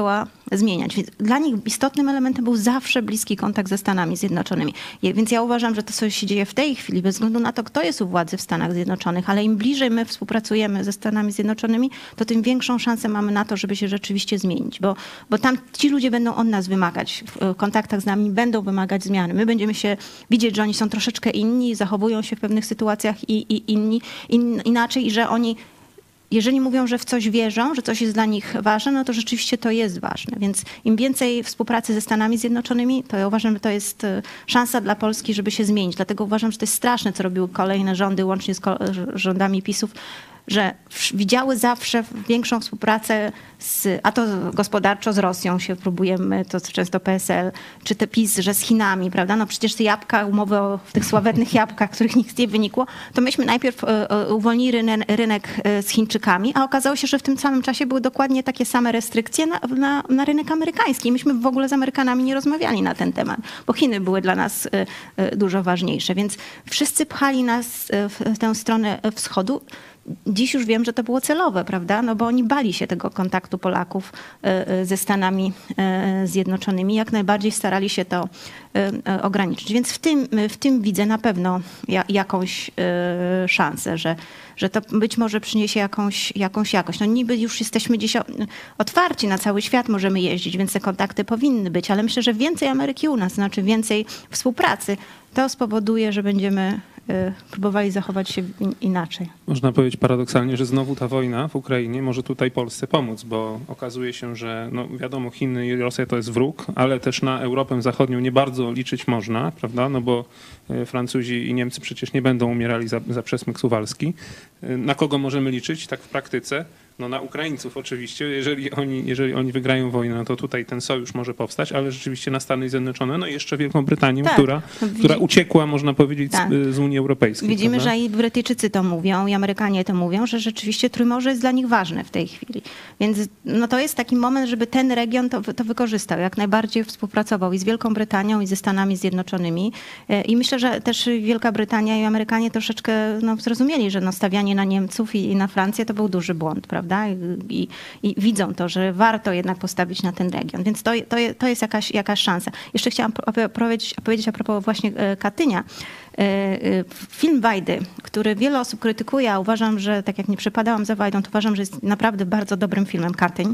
zmieniać. Więc dla nich istotnym elementem był zawsze bliski kontakt ze Stanami Zjednoczonymi. Więc ja uważam, że to, co się dzieje w tej chwili, bez względu na to, kto jest u władzy w Stanach Zjednoczonych, ale im bliżej my współpracujemy ze Stanami Zjednoczonymi, to tym większą szansę mamy na to, żeby się rzeczywiście zmienić. Bo, bo tam ci ludzie będą od nas wymagać, w kontaktach z nami będą wymagać zmiany. My będziemy się widzieć, że oni są troszeczkę inni, zachowują się w pewnych sytuacjach i, i inni, in, inaczej i że oni jeżeli mówią, że w coś wierzą, że coś jest dla nich ważne, no to rzeczywiście to jest ważne. Więc im więcej współpracy ze Stanami Zjednoczonymi, to ja uważam, że to jest szansa dla Polski, żeby się zmienić. Dlatego uważam, że to jest straszne, co robiły kolejne rządy, łącznie z rządami PiS-ów, że widziały zawsze większą współpracę, z, a to gospodarczo z Rosją się próbujemy, to często P S L, czy te PiS, że z Chinami, prawda? No przecież te jabłka, umowy o tych sławetnych jabłkach, których nic nie wynikło, to myśmy najpierw uwolnili rynek, rynek z Chińczykami, a okazało się, że w tym samym czasie były dokładnie takie same restrykcje na, na, na rynek amerykański. Myśmy w ogóle z Amerykanami nie rozmawiali na ten temat, bo Chiny były dla nas dużo ważniejsze, więc wszyscy pchali nas w tę stronę wschodu. Dziś już wiem, że to było celowe, prawda? No bo oni bali się tego kontaktu Polaków ze Stanami Zjednoczonymi. Jak najbardziej starali się to ograniczyć. Więc w tym, w tym widzę na pewno jakąś szansę, że, że to być może przyniesie jakąś, jakąś jakość. No niby już jesteśmy dziś otwarci na cały świat, możemy jeździć, więc te kontakty powinny być, ale myślę, że więcej Ameryki u nas, znaczy więcej współpracy, to spowoduje, że będziemy próbowali zachować się inaczej. Można powiedzieć paradoksalnie, że znowu ta wojna w Ukrainie może tutaj Polsce pomóc, bo okazuje się, że no wiadomo, Chiny i Rosja to jest wróg, ale też na Europę Zachodnią nie bardzo liczyć można, prawda? No bo Francuzi i Niemcy przecież nie będą umierali za, za przesmyk suwalski. Na kogo możemy liczyć tak w praktyce? No na Ukraińców oczywiście, jeżeli oni, jeżeli oni wygrają wojnę, no to tutaj ten sojusz może powstać, ale rzeczywiście na Stany Zjednoczone, no i jeszcze Wielką Brytanię, tak, która, widzi... która uciekła, można powiedzieć, tak. z, z Unii Europejskiej. Widzimy, prawda? że i Brytyjczycy to mówią, i Amerykanie to mówią, że rzeczywiście Trójmorze jest dla nich ważne w tej chwili. Więc no to jest taki moment, żeby ten region to, to wykorzystał, jak najbardziej współpracował i z Wielką Brytanią, i ze Stanami Zjednoczonymi. I myślę, że też Wielka Brytania i Amerykanie troszeczkę no, zrozumieli, że no, stawianie na Niemców i, i na Francję to był duży błąd, prawda? I, i widzą to, że warto jednak postawić na ten region. Więc to, to, to jest jakaś, jakaś szansa. Jeszcze chciałam opowiedzieć, opowiedzieć a propos właśnie Katynia. Film Wajdy, który wiele osób krytykuje, a uważam, że tak jak nie przepadałam za Wajdą, to uważam, że jest naprawdę bardzo dobrym filmem, Katyń.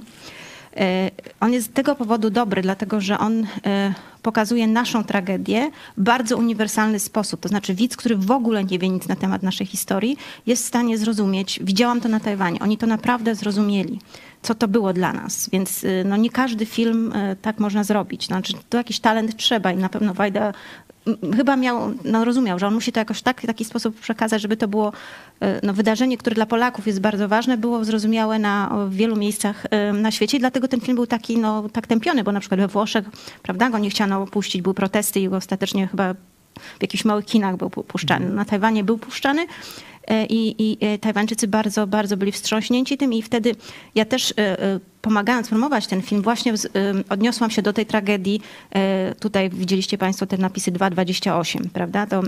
On jest z tego powodu dobry, dlatego że on pokazuje naszą tragedię w bardzo uniwersalny sposób. To znaczy widz, który w ogóle nie wie nic na temat naszej historii, jest w stanie zrozumieć. Widziałam to na Tajwanie. Oni to naprawdę zrozumieli, co to było dla nas. Więc no, nie każdy film tak można zrobić. Znaczy, to jakiś talent trzeba i na pewno Wajda chyba miał, no rozumiał, że on musi to jakoś tak, w taki sposób przekazać, żeby to było no, wydarzenie, które dla Polaków jest bardzo ważne, było zrozumiałe na w wielu miejscach na świecie i dlatego ten film był taki, no, tak tępiony, bo na przykład we Włoszech, prawda, go nie chciano puścić, były protesty i ostatecznie chyba w jakichś małych kinach był puszczany. Na Tajwanie był puszczany. I, i Tajwańczycy bardzo, bardzo byli wstrząśnięci tym i wtedy ja też pomagając promować ten film właśnie odniosłam się do tej tragedii. Tutaj widzieliście Państwo te napisy dwa dwadzieścia osiem, prawda? To,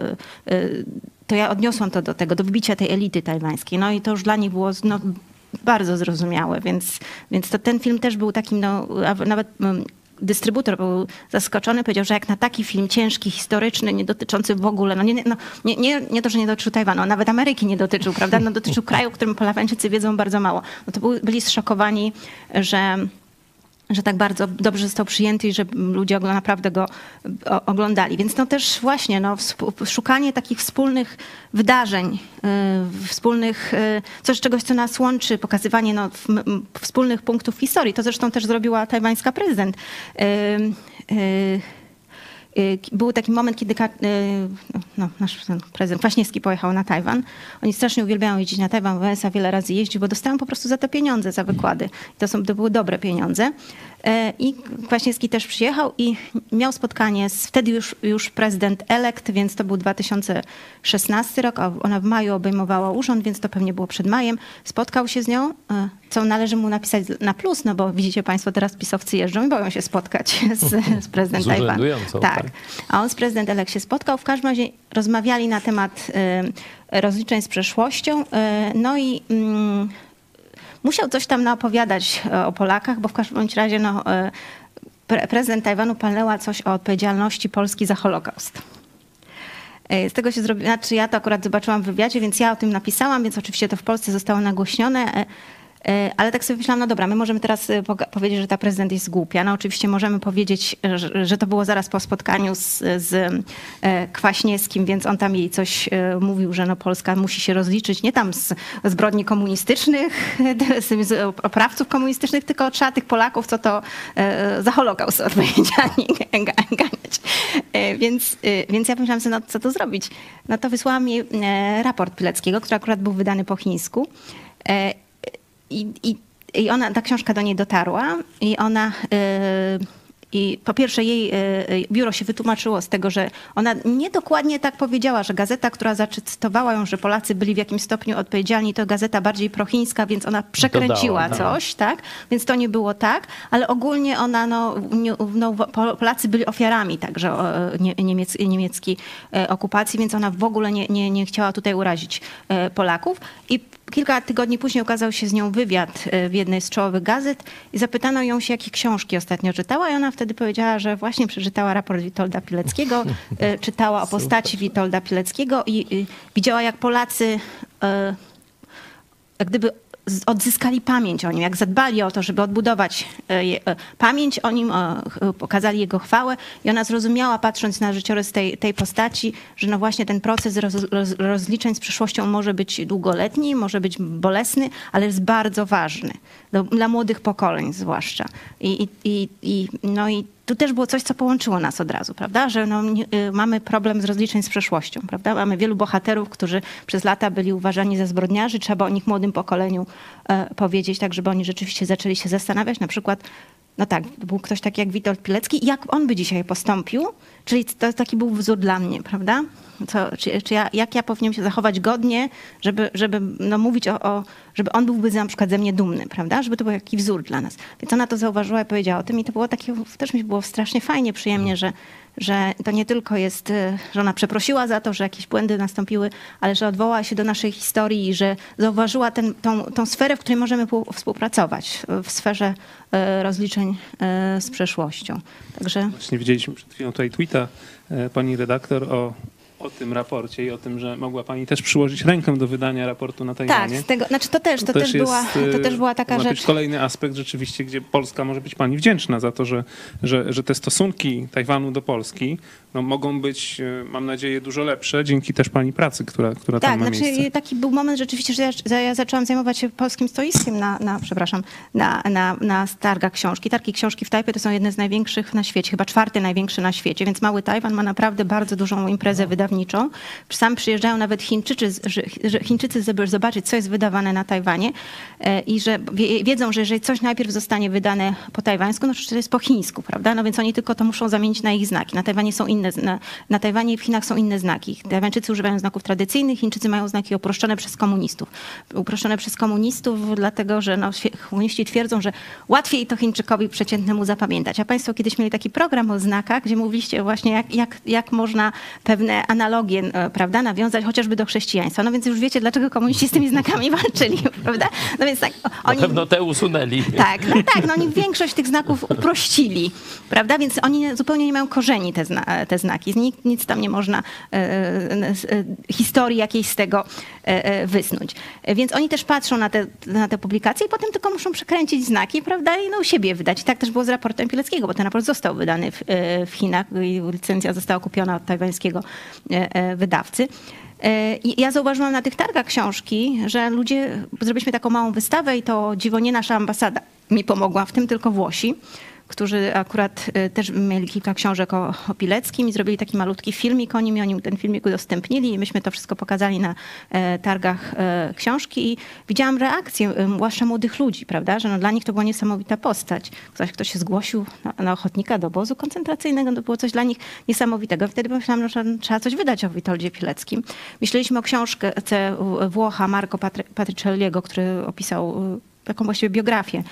to ja odniosłam to do tego, do wbicia tej elity tajwańskiej. No i to już dla nich było no, bardzo zrozumiałe, więc, więc to ten film też był takim, no, nawet dystrybutor był zaskoczony, powiedział, że jak na taki film ciężki, historyczny, nie dotyczący w ogóle, no nie, no, nie, nie, nie to, że nie dotyczył Tajwanu, nawet Ameryki nie dotyczył, prawda? No dotyczył kraju, o którym Polańczycy wiedzą bardzo mało. No to był, byli zszokowani, że że tak bardzo dobrze został przyjęty i że ludzie naprawdę go oglądali. Więc no też właśnie no, szukanie takich wspólnych wydarzeń, yy, wspólnych, yy, coś czegoś, co nas łączy, pokazywanie no, w, m, wspólnych punktów historii. To zresztą też zrobiła tajwańska prezydent. Yy, yy, Był taki moment, kiedy no, nasz prezydent Kwaśniewski pojechał na Tajwan. Oni strasznie uwielbiają jeździć na Tajwan, Wałęsa wiele razy jeździł, bo dostają po prostu za to pieniądze, za wykłady. To, są, to były dobre pieniądze. I Kwaśniewski też przyjechał i miał spotkanie z wtedy już, już prezydent elekt, więc to był dwa tysiące szesnasty rok, a ona w maju obejmowała urząd, więc to pewnie było przed majem. Spotkał się z nią, co należy mu napisać na plus, no bo widzicie Państwo, teraz pisowcy jeżdżą i boją się spotkać z, z prezydentem Tajwanu. Tak. A on z prezydent elekt się spotkał. W każdym razie rozmawiali na temat rozliczeń z przeszłością. No i musiał coś tam naopowiadać o Polakach, bo w każdym bądź razie no, pre- prezydent Tajwanu palnęła coś o odpowiedzialności Polski za Holokaust. Z tego się zrobiło, znaczy ja to akurat zobaczyłam w wywiadzie, więc ja o tym napisałam, więc oczywiście to w Polsce zostało nagłośnione. Ale tak sobie myślałam, no dobra, my możemy teraz powiedzieć, że ta prezydent jest głupia. No oczywiście możemy powiedzieć, że, że to było zaraz po spotkaniu z, z Kwaśniewskim, więc on tam jej coś mówił, że no Polska musi się rozliczyć nie tam z zbrodni komunistycznych, z oprawców komunistycznych, tylko trzeba tych Polaków, co to za Holokaust odpowiedzialni ganiać. Więc, więc ja pomyślałam sobie, no co to zrobić? No to wysłałam mi raport Pileckiego, który akurat był wydany po chińsku. I, i, I ona, ta książka do niej dotarła i ona, yy, i po pierwsze jej yy, biuro się wytłumaczyło z tego, że ona niedokładnie tak powiedziała, że gazeta, która zacytowała ją, że Polacy byli w jakimś stopniu odpowiedzialni, to gazeta bardziej prochińska, więc ona przekręciła Dodała, coś, tak? Więc to nie było tak, ale ogólnie ona, no, nie, no Polacy byli ofiarami także nie, niemiec, niemieckiej okupacji, więc ona w ogóle nie, nie, nie chciała tutaj urazić Polaków. I kilka tygodni później ukazał się z nią wywiad w jednej z czołowych gazet i zapytano ją się, jakie książki ostatnio czytała i ona wtedy powiedziała, że właśnie przeczytała raport Witolda Pileckiego, czytała o postaci Witolda Pileckiego i, i widziała, jak Polacy jak gdyby odzyskali pamięć o nim, jak zadbali o to, żeby odbudować pamięć o nim, pokazali jego chwałę i ona zrozumiała, patrząc na życiorys tej, tej postaci, że no właśnie ten proces roz, roz, rozliczeń z przeszłością może być długoletni, może być bolesny, ale jest bardzo ważny. Do, dla młodych pokoleń zwłaszcza. I, i, i, no i tu też było coś, co połączyło nas od razu, prawda? Że no, nie, y, mamy problem z rozliczeń z przeszłością, prawda? Mamy wielu bohaterów, którzy przez lata byli uważani za zbrodniarzy. Trzeba o nich młodym pokoleniu y, powiedzieć, tak żeby oni rzeczywiście zaczęli się zastanawiać. Na przykład, no tak, był ktoś taki jak Witold Pilecki. Jak on by dzisiaj postąpił? Czyli to taki był wzór dla mnie, prawda? Co, czy, czy ja, jak ja powinienem się zachować godnie, żeby, żeby no, mówić o, o, żeby on byłby na przykład ze mnie dumny, prawda? Żeby to był jakiś wzór dla nas. Więc ona to zauważyła i powiedziała o tym i to było takie, też mi było strasznie fajnie, przyjemnie, że, że to nie tylko jest, że ona przeprosiła za to, że jakieś błędy nastąpiły, ale że odwołała się do naszej historii i że zauważyła ten, tą, tą sferę, w której możemy współpracować, w sferze rozliczeń z przeszłością. Także... Właśnie widzieliśmy przed chwilą tutaj tweeta pani redaktor o o tym raporcie i o tym, że mogła pani też przyłożyć rękę do wydania raportu na Tajwanie. Tak, z tego, znaczy to też, to, to też, też była, to też była taka rzecz. Być kolejny aspekt rzeczywiście, gdzie Polska może być pani wdzięczna za to, że, że, że te stosunki Tajwanu do Polski no, mogą być, mam nadzieję, dużo lepsze dzięki też pani pracy, która, która tak, tam ma znaczy, miejsce. Tak, taki był moment rzeczywiście, że ja, ja zaczęłam zajmować się polskim stoiskiem na, na przepraszam, na, na, na targach książki. Targi książki w Tajpie to są jedne z największych na świecie, chyba czwarty największy na świecie, więc mały Tajwan ma naprawdę bardzo dużą imprezę wydawniczą. Sam przyjeżdżają nawet Chińczycy, że, że Chińczycy, żeby zobaczyć, co jest wydawane na Tajwanie i że wiedzą, że jeżeli coś najpierw zostanie wydane po tajwańsku, no to jest po chińsku, prawda? No więc oni tylko to muszą zamienić na ich znaki. Na Tajwanie są inne, na, na Tajwanie i w Chinach są inne znaki. Tajwańczycy używają znaków tradycyjnych, Chińczycy mają znaki uproszczone przez komunistów. Uproszczone przez komunistów, dlatego że no, komuniści twierdzą, że łatwiej to Chińczykowi przeciętnemu zapamiętać. A państwo kiedyś mieli taki program o znakach, gdzie mówiliście właśnie, jak, jak, jak można pewne analogie, prawda, nawiązać chociażby do chrześcijaństwa. No więc już wiecie, dlaczego komuniści z tymi znakami walczyli, prawda? No więc tak, oni... Na pewno te usunęli. Tak, no tak, no oni większość tych znaków uprościli, prawda? Więc oni zupełnie nie mają korzeni, te, zna, te znaki. Nic, nic tam nie można e, e, historii jakiejś z tego e, wysnuć. Więc oni też patrzą na te, na te publikacje i potem tylko muszą przekręcić znaki, prawda? I no u siebie wydać. I tak też było z raportem Pileckiego, bo ten raport został wydany w, w Chinach i licencja została kupiona od tajwańskiego wydawcy. I ja zauważyłam na tych targach książki, że ludzie, zrobiliśmy taką małą wystawę i to dziwo nie nasza ambasada mi pomogła, w tym tylko Włosi, którzy akurat też mieli kilka książek o, o Pileckim i zrobili taki malutki filmik o nim i oni ten filmik udostępnili i myśmy to wszystko pokazali na e, targach e, książki i widziałam reakcję, e, zwłaszcza młodych ludzi, prawda, że no, dla nich to była niesamowita postać. Ktoś, kto się zgłosił na, na ochotnika do obozu koncentracyjnego, to było coś dla nich niesamowitego. Wtedy pomyślałam, że trzeba coś wydać o Witoldzie Pileckim. Myśleliśmy o książce Włocha Marco Patricelliego, który opisał taką właściwie biografię.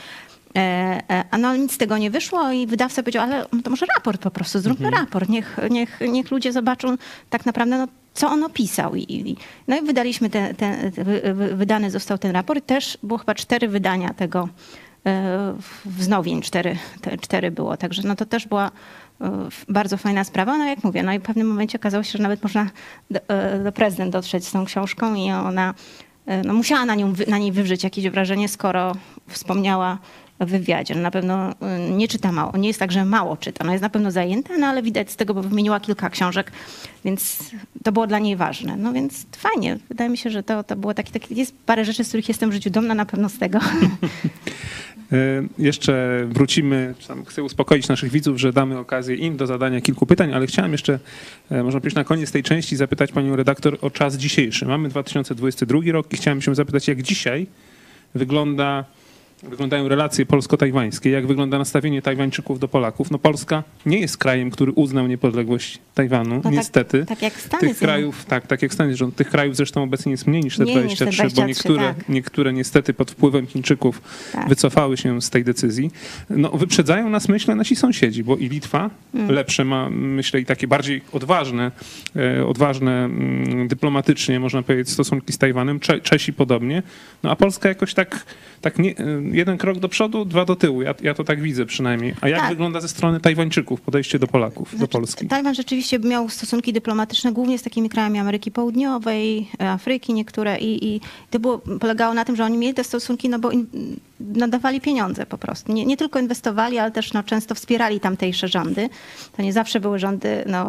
A no nic z tego nie wyszło i wydawca powiedział, ale to może raport po prostu, zróbmy mhm. raport. Niech, niech, niech ludzie zobaczą tak naprawdę, no, co on opisał. I, i, no i wydaliśmy ten, ten, wydany został ten raport. Też było chyba cztery wydania tego wznowień, cztery, te, cztery było. Także no to też była bardzo fajna sprawa. No jak mówię, no i w pewnym momencie okazało się, że nawet można do, do prezydent dotrzeć z tą książką i ona no musiała na, nią, na niej wywrzeć jakieś wrażenie, skoro wspomniała w wywiadzie. No na pewno nie czyta mało. Nie jest tak, że mało czyta. No jest na pewno zajęta, no ale widać z tego, bo wymieniła kilka książek, więc to było dla niej ważne. No więc fajnie. Wydaje mi się, że to, to było takie, takie... Jest parę rzeczy, z których jestem w życiu dumna, na pewno z tego. Jeszcze wrócimy, chcę uspokoić naszych widzów, że damy okazję im do zadania kilku pytań, ale chciałem jeszcze, można powiedzieć, na koniec tej części zapytać panią redaktor o czas dzisiejszy. Mamy dwa tysiące dwudziesty drugi rok i chciałem się zapytać, jak dzisiaj wygląda, wyglądają relacje polsko-tajwańskie, jak wygląda nastawienie Tajwańczyków do Polaków. No Polska nie jest krajem, który uznał niepodległość Tajwanu, no niestety. Tak, tak jak Stany tych krajów, tak, tak jak Stany Zjednoczone. Tych krajów zresztą obecnie jest mniej niż te mniej dwadzieścia trzy, niż te dwadzieścia trzy, bo niektóre, tak. niektóre niestety pod wpływem Chińczyków tak. wycofały się z tej decyzji. No, wyprzedzają nas, myślę, nasi sąsiedzi, bo i Litwa hmm. lepsze ma, myślę, i takie bardziej odważne, e, odważne m, dyplomatycznie, można powiedzieć, stosunki z Tajwanem. Cze, Czesi podobnie. No a Polska jakoś tak, tak nie, jeden krok do przodu, dwa do tyłu. Ja, ja to tak widzę przynajmniej. A jak tak. wygląda ze strony Tajwańczyków podejście do Polaków, znaczy, do Polski? Tajwan rzeczywiście miał stosunki dyplomatyczne głównie z takimi krajami Ameryki Południowej, Afryki niektóre i, i to było, polegało na tym, że oni mieli te stosunki, no bo in, nadawali pieniądze po prostu. Nie, nie tylko inwestowali, ale też no, często wspierali tamtejsze rządy. To nie zawsze były rządy, no,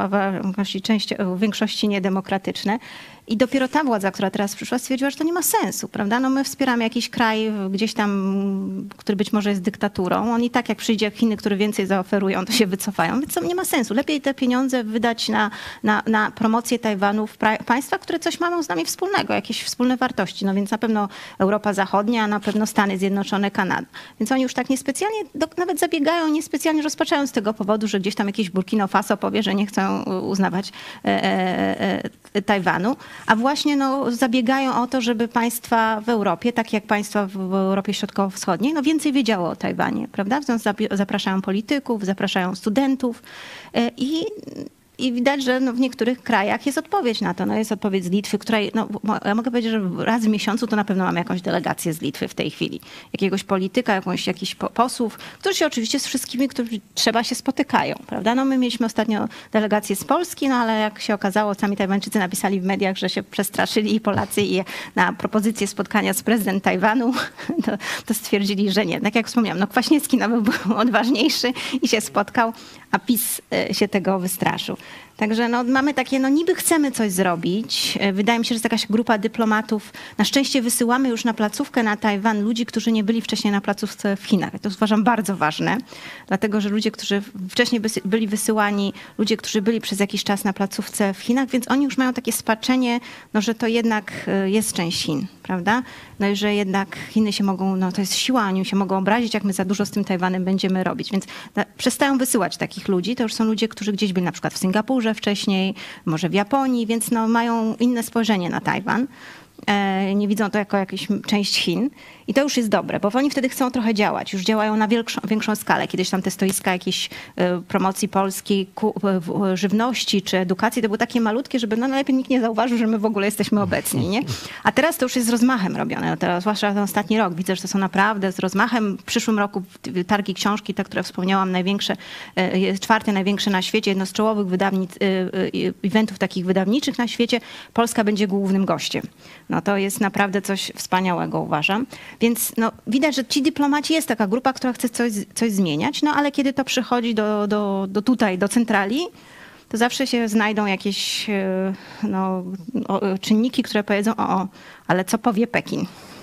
w części, w większości niedemokratyczne. I dopiero ta władza, która teraz przyszła, stwierdziła, że to nie ma sensu, prawda? No my wspieramy jakiś kraj gdzieś tam, który być może jest dyktaturą. Oni tak jak przyjdzie Chiny, które więcej zaoferują, to się wycofają. Więc to nie ma sensu. Lepiej te pieniądze wydać na, na, na promocję Tajwanu w państwach, które coś mają z nami wspólnego, jakieś wspólne wartości. No więc na pewno Europa Zachodnia, na pewno Stany Zjednoczone, Kanada. Więc oni już tak niespecjalnie, nawet zabiegają, niespecjalnie rozpaczają z tego powodu, że gdzieś tam jakieś Burkina Faso powie, że nie chcą uznawać e, e, e, Tajwanu. A właśnie no, zabiegają o to, żeby państwa w Europie, tak jak państwa w Europie Środkowo-Wschodniej, no więcej wiedziało o Tajwanie, prawda? Więc zapraszają polityków, zapraszają studentów i I widać, że no w niektórych krajach jest odpowiedź na to. No jest odpowiedź z Litwy, której, no ja mogę powiedzieć, że raz w miesiącu to na pewno mamy jakąś delegację z Litwy w tej chwili. Jakiegoś polityka, jakąś, jakichś posłów, którzy się oczywiście z wszystkimi, którzy trzeba się spotykają, prawda? No my mieliśmy ostatnio delegację z Polski, no ale jak się okazało, sami Tajwańczycy napisali w mediach, że się przestraszyli i Polacy i na propozycję spotkania z prezydent Tajwanu, to, to stwierdzili, że nie. Tak jak wspomniałam, no Kwaśniewski nawet był odważniejszy i się spotkał, a PiS się tego wystraszył. Także no, mamy takie, no niby chcemy coś zrobić. Wydaje mi się, że jest jakaś grupa dyplomatów. Na szczęście wysyłamy już na placówkę na Tajwan ludzi, którzy nie byli wcześniej na placówce w Chinach. To uważam bardzo ważne, dlatego że ludzie, którzy wcześniej byli wysyłani, ludzie, którzy byli przez jakiś czas na placówce w Chinach, więc oni już mają takie spaczenie, no, że to jednak jest część Chin, prawda? No i że jednak Chiny się mogą, no to jest siła, oni się mogą obrazić, jak my za dużo z tym Tajwanem będziemy robić. Więc na, przestają wysyłać takich ludzi. To już są ludzie, którzy gdzieś byli na przykład w Singapurze wcześniej, może w Japonii, więc no mają inne spojrzenie na Tajwan. Nie widzą to jako jakąś część Chin. I to już jest dobre, bo oni wtedy chcą trochę działać. Już działają na większą, większą skalę. Kiedyś tam te stoiska jakiejś promocji polskiej, żywności czy edukacji, to były takie malutkie, żeby no najlepiej nikt nie zauważył, że my w ogóle jesteśmy obecni, nie? A teraz to już jest z rozmachem robione. Teraz, zwłaszcza ten ostatni rok, widzę, że to są naprawdę z rozmachem. W przyszłym roku targi książki, te, które wspomniałam, największe, czwarte największe na świecie, jedno z czołowych wydawnic, eventów takich wydawniczych na świecie. Polska będzie głównym gościem. No to jest naprawdę coś wspaniałego, uważam. Więc no, widać, że ci dyplomaci jest taka grupa, która chce coś, coś zmieniać, no ale kiedy to przychodzi do, do, do tutaj, do centrali, to zawsze się znajdą jakieś no, czynniki, które powiedzą, o, o, ale co powie Pekin?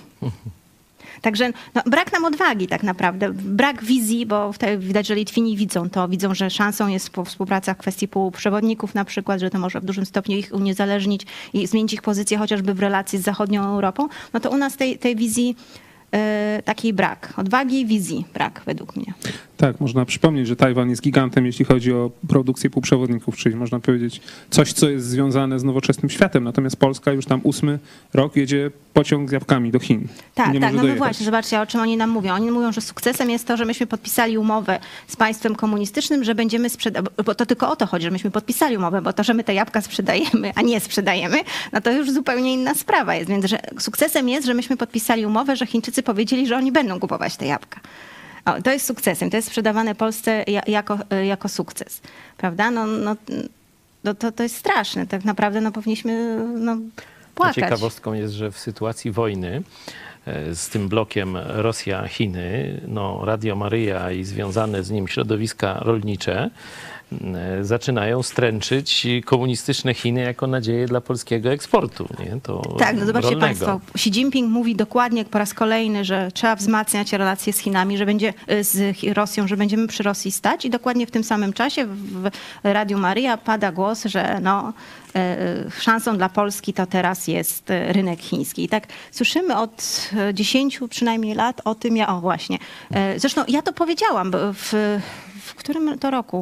Także no, brak nam odwagi tak naprawdę, brak wizji, bo widać, że Litwini widzą to, widzą, że szansą jest współpraca w kwestii półprzewodników na przykład, że to może w dużym stopniu ich uniezależnić i zmienić ich pozycję chociażby w relacji z zachodnią Europą, no to u nas tej, tej wizji yy, takiej brak. Odwagi i wizji brak według mnie. Tak, można przypomnieć, że Tajwan jest gigantem, jeśli chodzi o produkcję półprzewodników, czyli można powiedzieć coś, co jest związane z nowoczesnym światem. Natomiast Polska już tam ósmy rok jedzie pociąg z jabłkami do Chin. Tak, nie tak, może no, no dojechać. właśnie, zobaczcie, o czym oni nam mówią. Oni mówią, że sukcesem jest to, że myśmy podpisali umowę z państwem komunistycznym, że będziemy sprzedawać, bo to tylko o to chodzi, że myśmy podpisali umowę, bo to, że my te jabłka sprzedajemy, a nie sprzedajemy, no to już zupełnie inna sprawa jest. Więc że sukcesem jest, że myśmy podpisali umowę, że Chińczycy powiedzieli, że oni będą kupować te jabłka. O, to jest sukcesem, to jest sprzedawane Polsce jako, jako sukces, prawda? No, no, no to, to jest straszne, tak naprawdę no, powinniśmy no, płakać. Ciekawostką jest, że w sytuacji wojny z tym blokiem Rosja-Chiny, no Radio Maryja i związane z nim środowiska rolnicze zaczynają stręczyć komunistyczne Chiny jako nadzieję dla polskiego eksportu. Nie? To tak, no zobaczcie rolnego. Państwo, Xi Jinping mówi dokładnie po raz kolejny, że trzeba wzmacniać relacje z Chinami, że będzie z Rosją, że będziemy przy Rosji stać i dokładnie w tym samym czasie w Radiu Maryja pada głos, że no, szansą dla Polski to teraz jest rynek chiński. I tak słyszymy od dziesięciu przynajmniej lat o tym, ja, o właśnie. Zresztą ja to powiedziałam w, w którym to roku?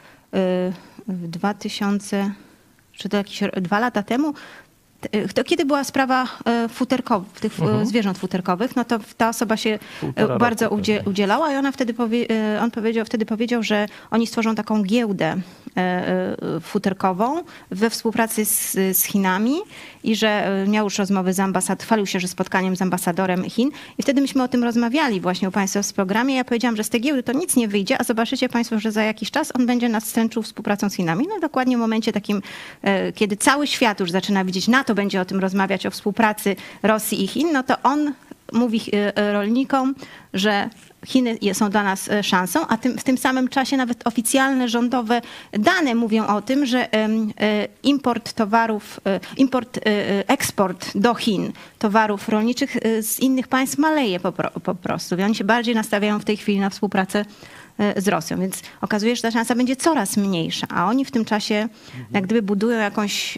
W dwa tysiące, czy to jakieś dwa lata temu, to kiedy była sprawa futerkowych, tych uh-huh. zwierząt futerkowych, no to ta osoba się Półtora bardzo roku, udzie, udzielała i ona wtedy powie, on powiedział, wtedy powiedział, że oni stworzą taką giełdę futerkową we współpracy z, z Chinami i że miał już rozmowy z ambasadorem, chwalił się, że spotkaniem z ambasadorem Chin i wtedy myśmy o tym rozmawiali właśnie u Państwa w programie. Ja powiedziałam, że z tej giełdy to nic nie wyjdzie, a zobaczycie Państwo, że za jakiś czas on będzie nas stręczył współpracą z Chinami. No dokładnie w momencie takim, kiedy cały świat już zaczyna widzieć, NATO będzie o tym rozmawiać, o współpracy Rosji i Chin, no to on mówi rolnikom, że Chiny są dla nas szansą, a tym, w tym samym czasie nawet oficjalne rządowe dane mówią o tym, że import towarów, import, eksport do Chin towarów rolniczych z innych państw maleje po, po prostu. I oni się bardziej nastawiają w tej chwili na współpracę z Rosją, więc okazuje się, że ta szansa będzie coraz mniejsza, a oni w tym czasie jak gdyby budują jakąś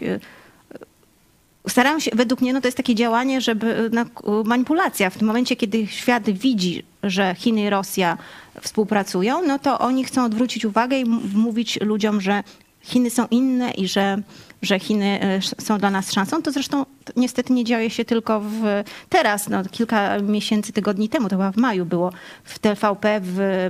starają się, według mnie, no to jest takie działanie, żeby no, manipulacja. W tym momencie, kiedy świat widzi, że Chiny i Rosja współpracują, no to oni chcą odwrócić uwagę i mówić ludziom, że Chiny są inne i że, że Chiny są dla nas szansą. To zresztą niestety nie dzieje się tylko w, teraz, no, kilka miesięcy, tygodni temu, to chyba w maju było w T V P w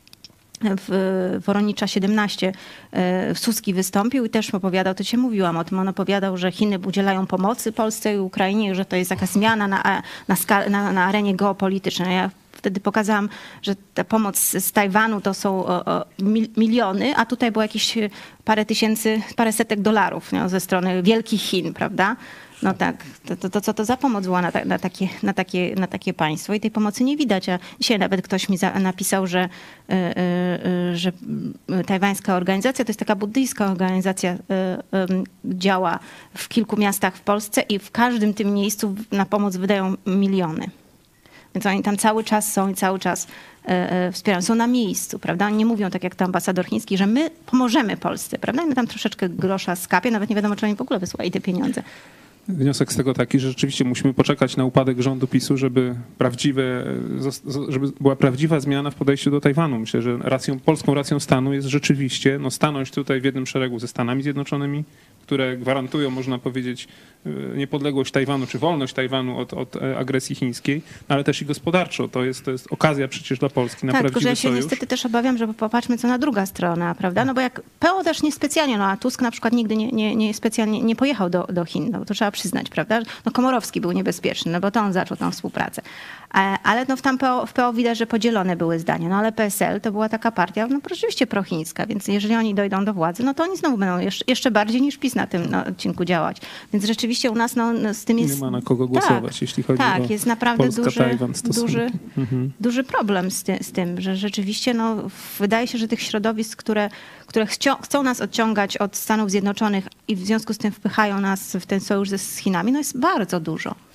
w Woronicza siedemnaście Suski wystąpił i też opowiadał, to cię mówiłam o tym, on opowiadał, że Chiny udzielają pomocy Polsce i Ukrainie, że to jest taka zmiana na, na, skal, na, na arenie geopolitycznej. Ja wtedy pokazałam, że ta pomoc z Tajwanu to są miliony, a tutaj było jakieś parę tysięcy, parę setek dolarów no, ze strony wielkich Chin, prawda? No tak, to, to, to co to za pomoc była na, ta, na, takie, na, takie, na takie państwo i tej pomocy nie widać. A dzisiaj nawet ktoś mi za, napisał, że, yy, yy, że tajwańska organizacja, to jest taka buddyjska organizacja, yy, yy, działa w kilku miastach w Polsce i w każdym tym miejscu na pomoc wydają miliony. Więc oni tam cały czas są i cały czas yy, wspierają. Są na miejscu, prawda? Oni nie mówią tak jak to ambasador chiński, że my pomożemy Polsce, prawda? I my tam troszeczkę grosza skapie, nawet nie wiadomo, czy oni w ogóle wysłali te pieniądze. Wniosek z tego taki, że rzeczywiście musimy poczekać na upadek rządu PiSu, żeby prawdziwe, żeby była prawdziwa zmiana w podejściu do Tajwanu. Myślę, że racją, polską racją stanu jest rzeczywiście no, stanąć tutaj w jednym szeregu ze Stanami Zjednoczonymi, które gwarantują, można powiedzieć, niepodległość Tajwanu czy wolność Tajwanu od, od agresji chińskiej, ale też i gospodarczo. To jest, to jest okazja przecież dla Polski na tak, prawdziwy tylko, że ja się sojusz. niestety też obawiam, że popatrzmy, co na druga strona, prawda? No bo jak P O też niespecjalnie, no a Tusk na przykład nigdy nie, nie, nie specjalnie nie pojechał do, do Chin, no to trzeba przyznać, prawda? No Komorowski był niebezpieczny, no bo to on zaczął tą współpracę. Ale no w, tam P O, w P O widać, że podzielone były zdania, no ale P S L to była taka partia, no rzeczywiście prochińska, więc jeżeli oni dojdą do władzy, no to oni znowu będą jeszcze, jeszcze bardziej niż PiS na tym no, odcinku działać. Więc rzeczywiście u nas no, z tym jest... Nie ma na kogo głosować, tak, jeśli chodzi tak, o jest naprawdę duży, duży, mhm. duży problem z, ty, z tym, że rzeczywiście no, wydaje się, że tych środowisk, które, które chcą, chcą nas odciągać od Stanów Zjednoczonych i w związku z tym wpychają nas w ten sojusz z Chinami, no jest bardzo dużo.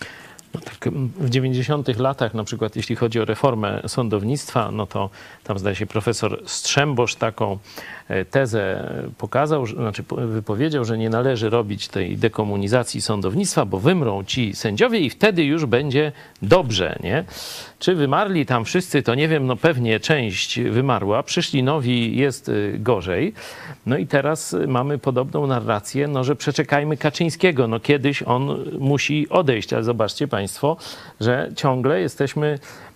No tak, w dziewięćdziesiątych latach, na przykład jeśli chodzi o reformę sądownictwa, no to tam zdaje się profesor Strzembosz taką tezę pokazał, znaczy wypowiedział, że nie należy robić tej dekomunizacji sądownictwa, bo wymrą ci sędziowie i wtedy już będzie dobrze, nie? Czy wymarli tam wszyscy, to nie wiem, no pewnie część wymarła, przyszli nowi, jest gorzej. No i teraz mamy podobną narrację, no że przeczekajmy Kaczyńskiego, no kiedyś on musi odejść, ale zobaczcie państwo, że ciągle jesteśmy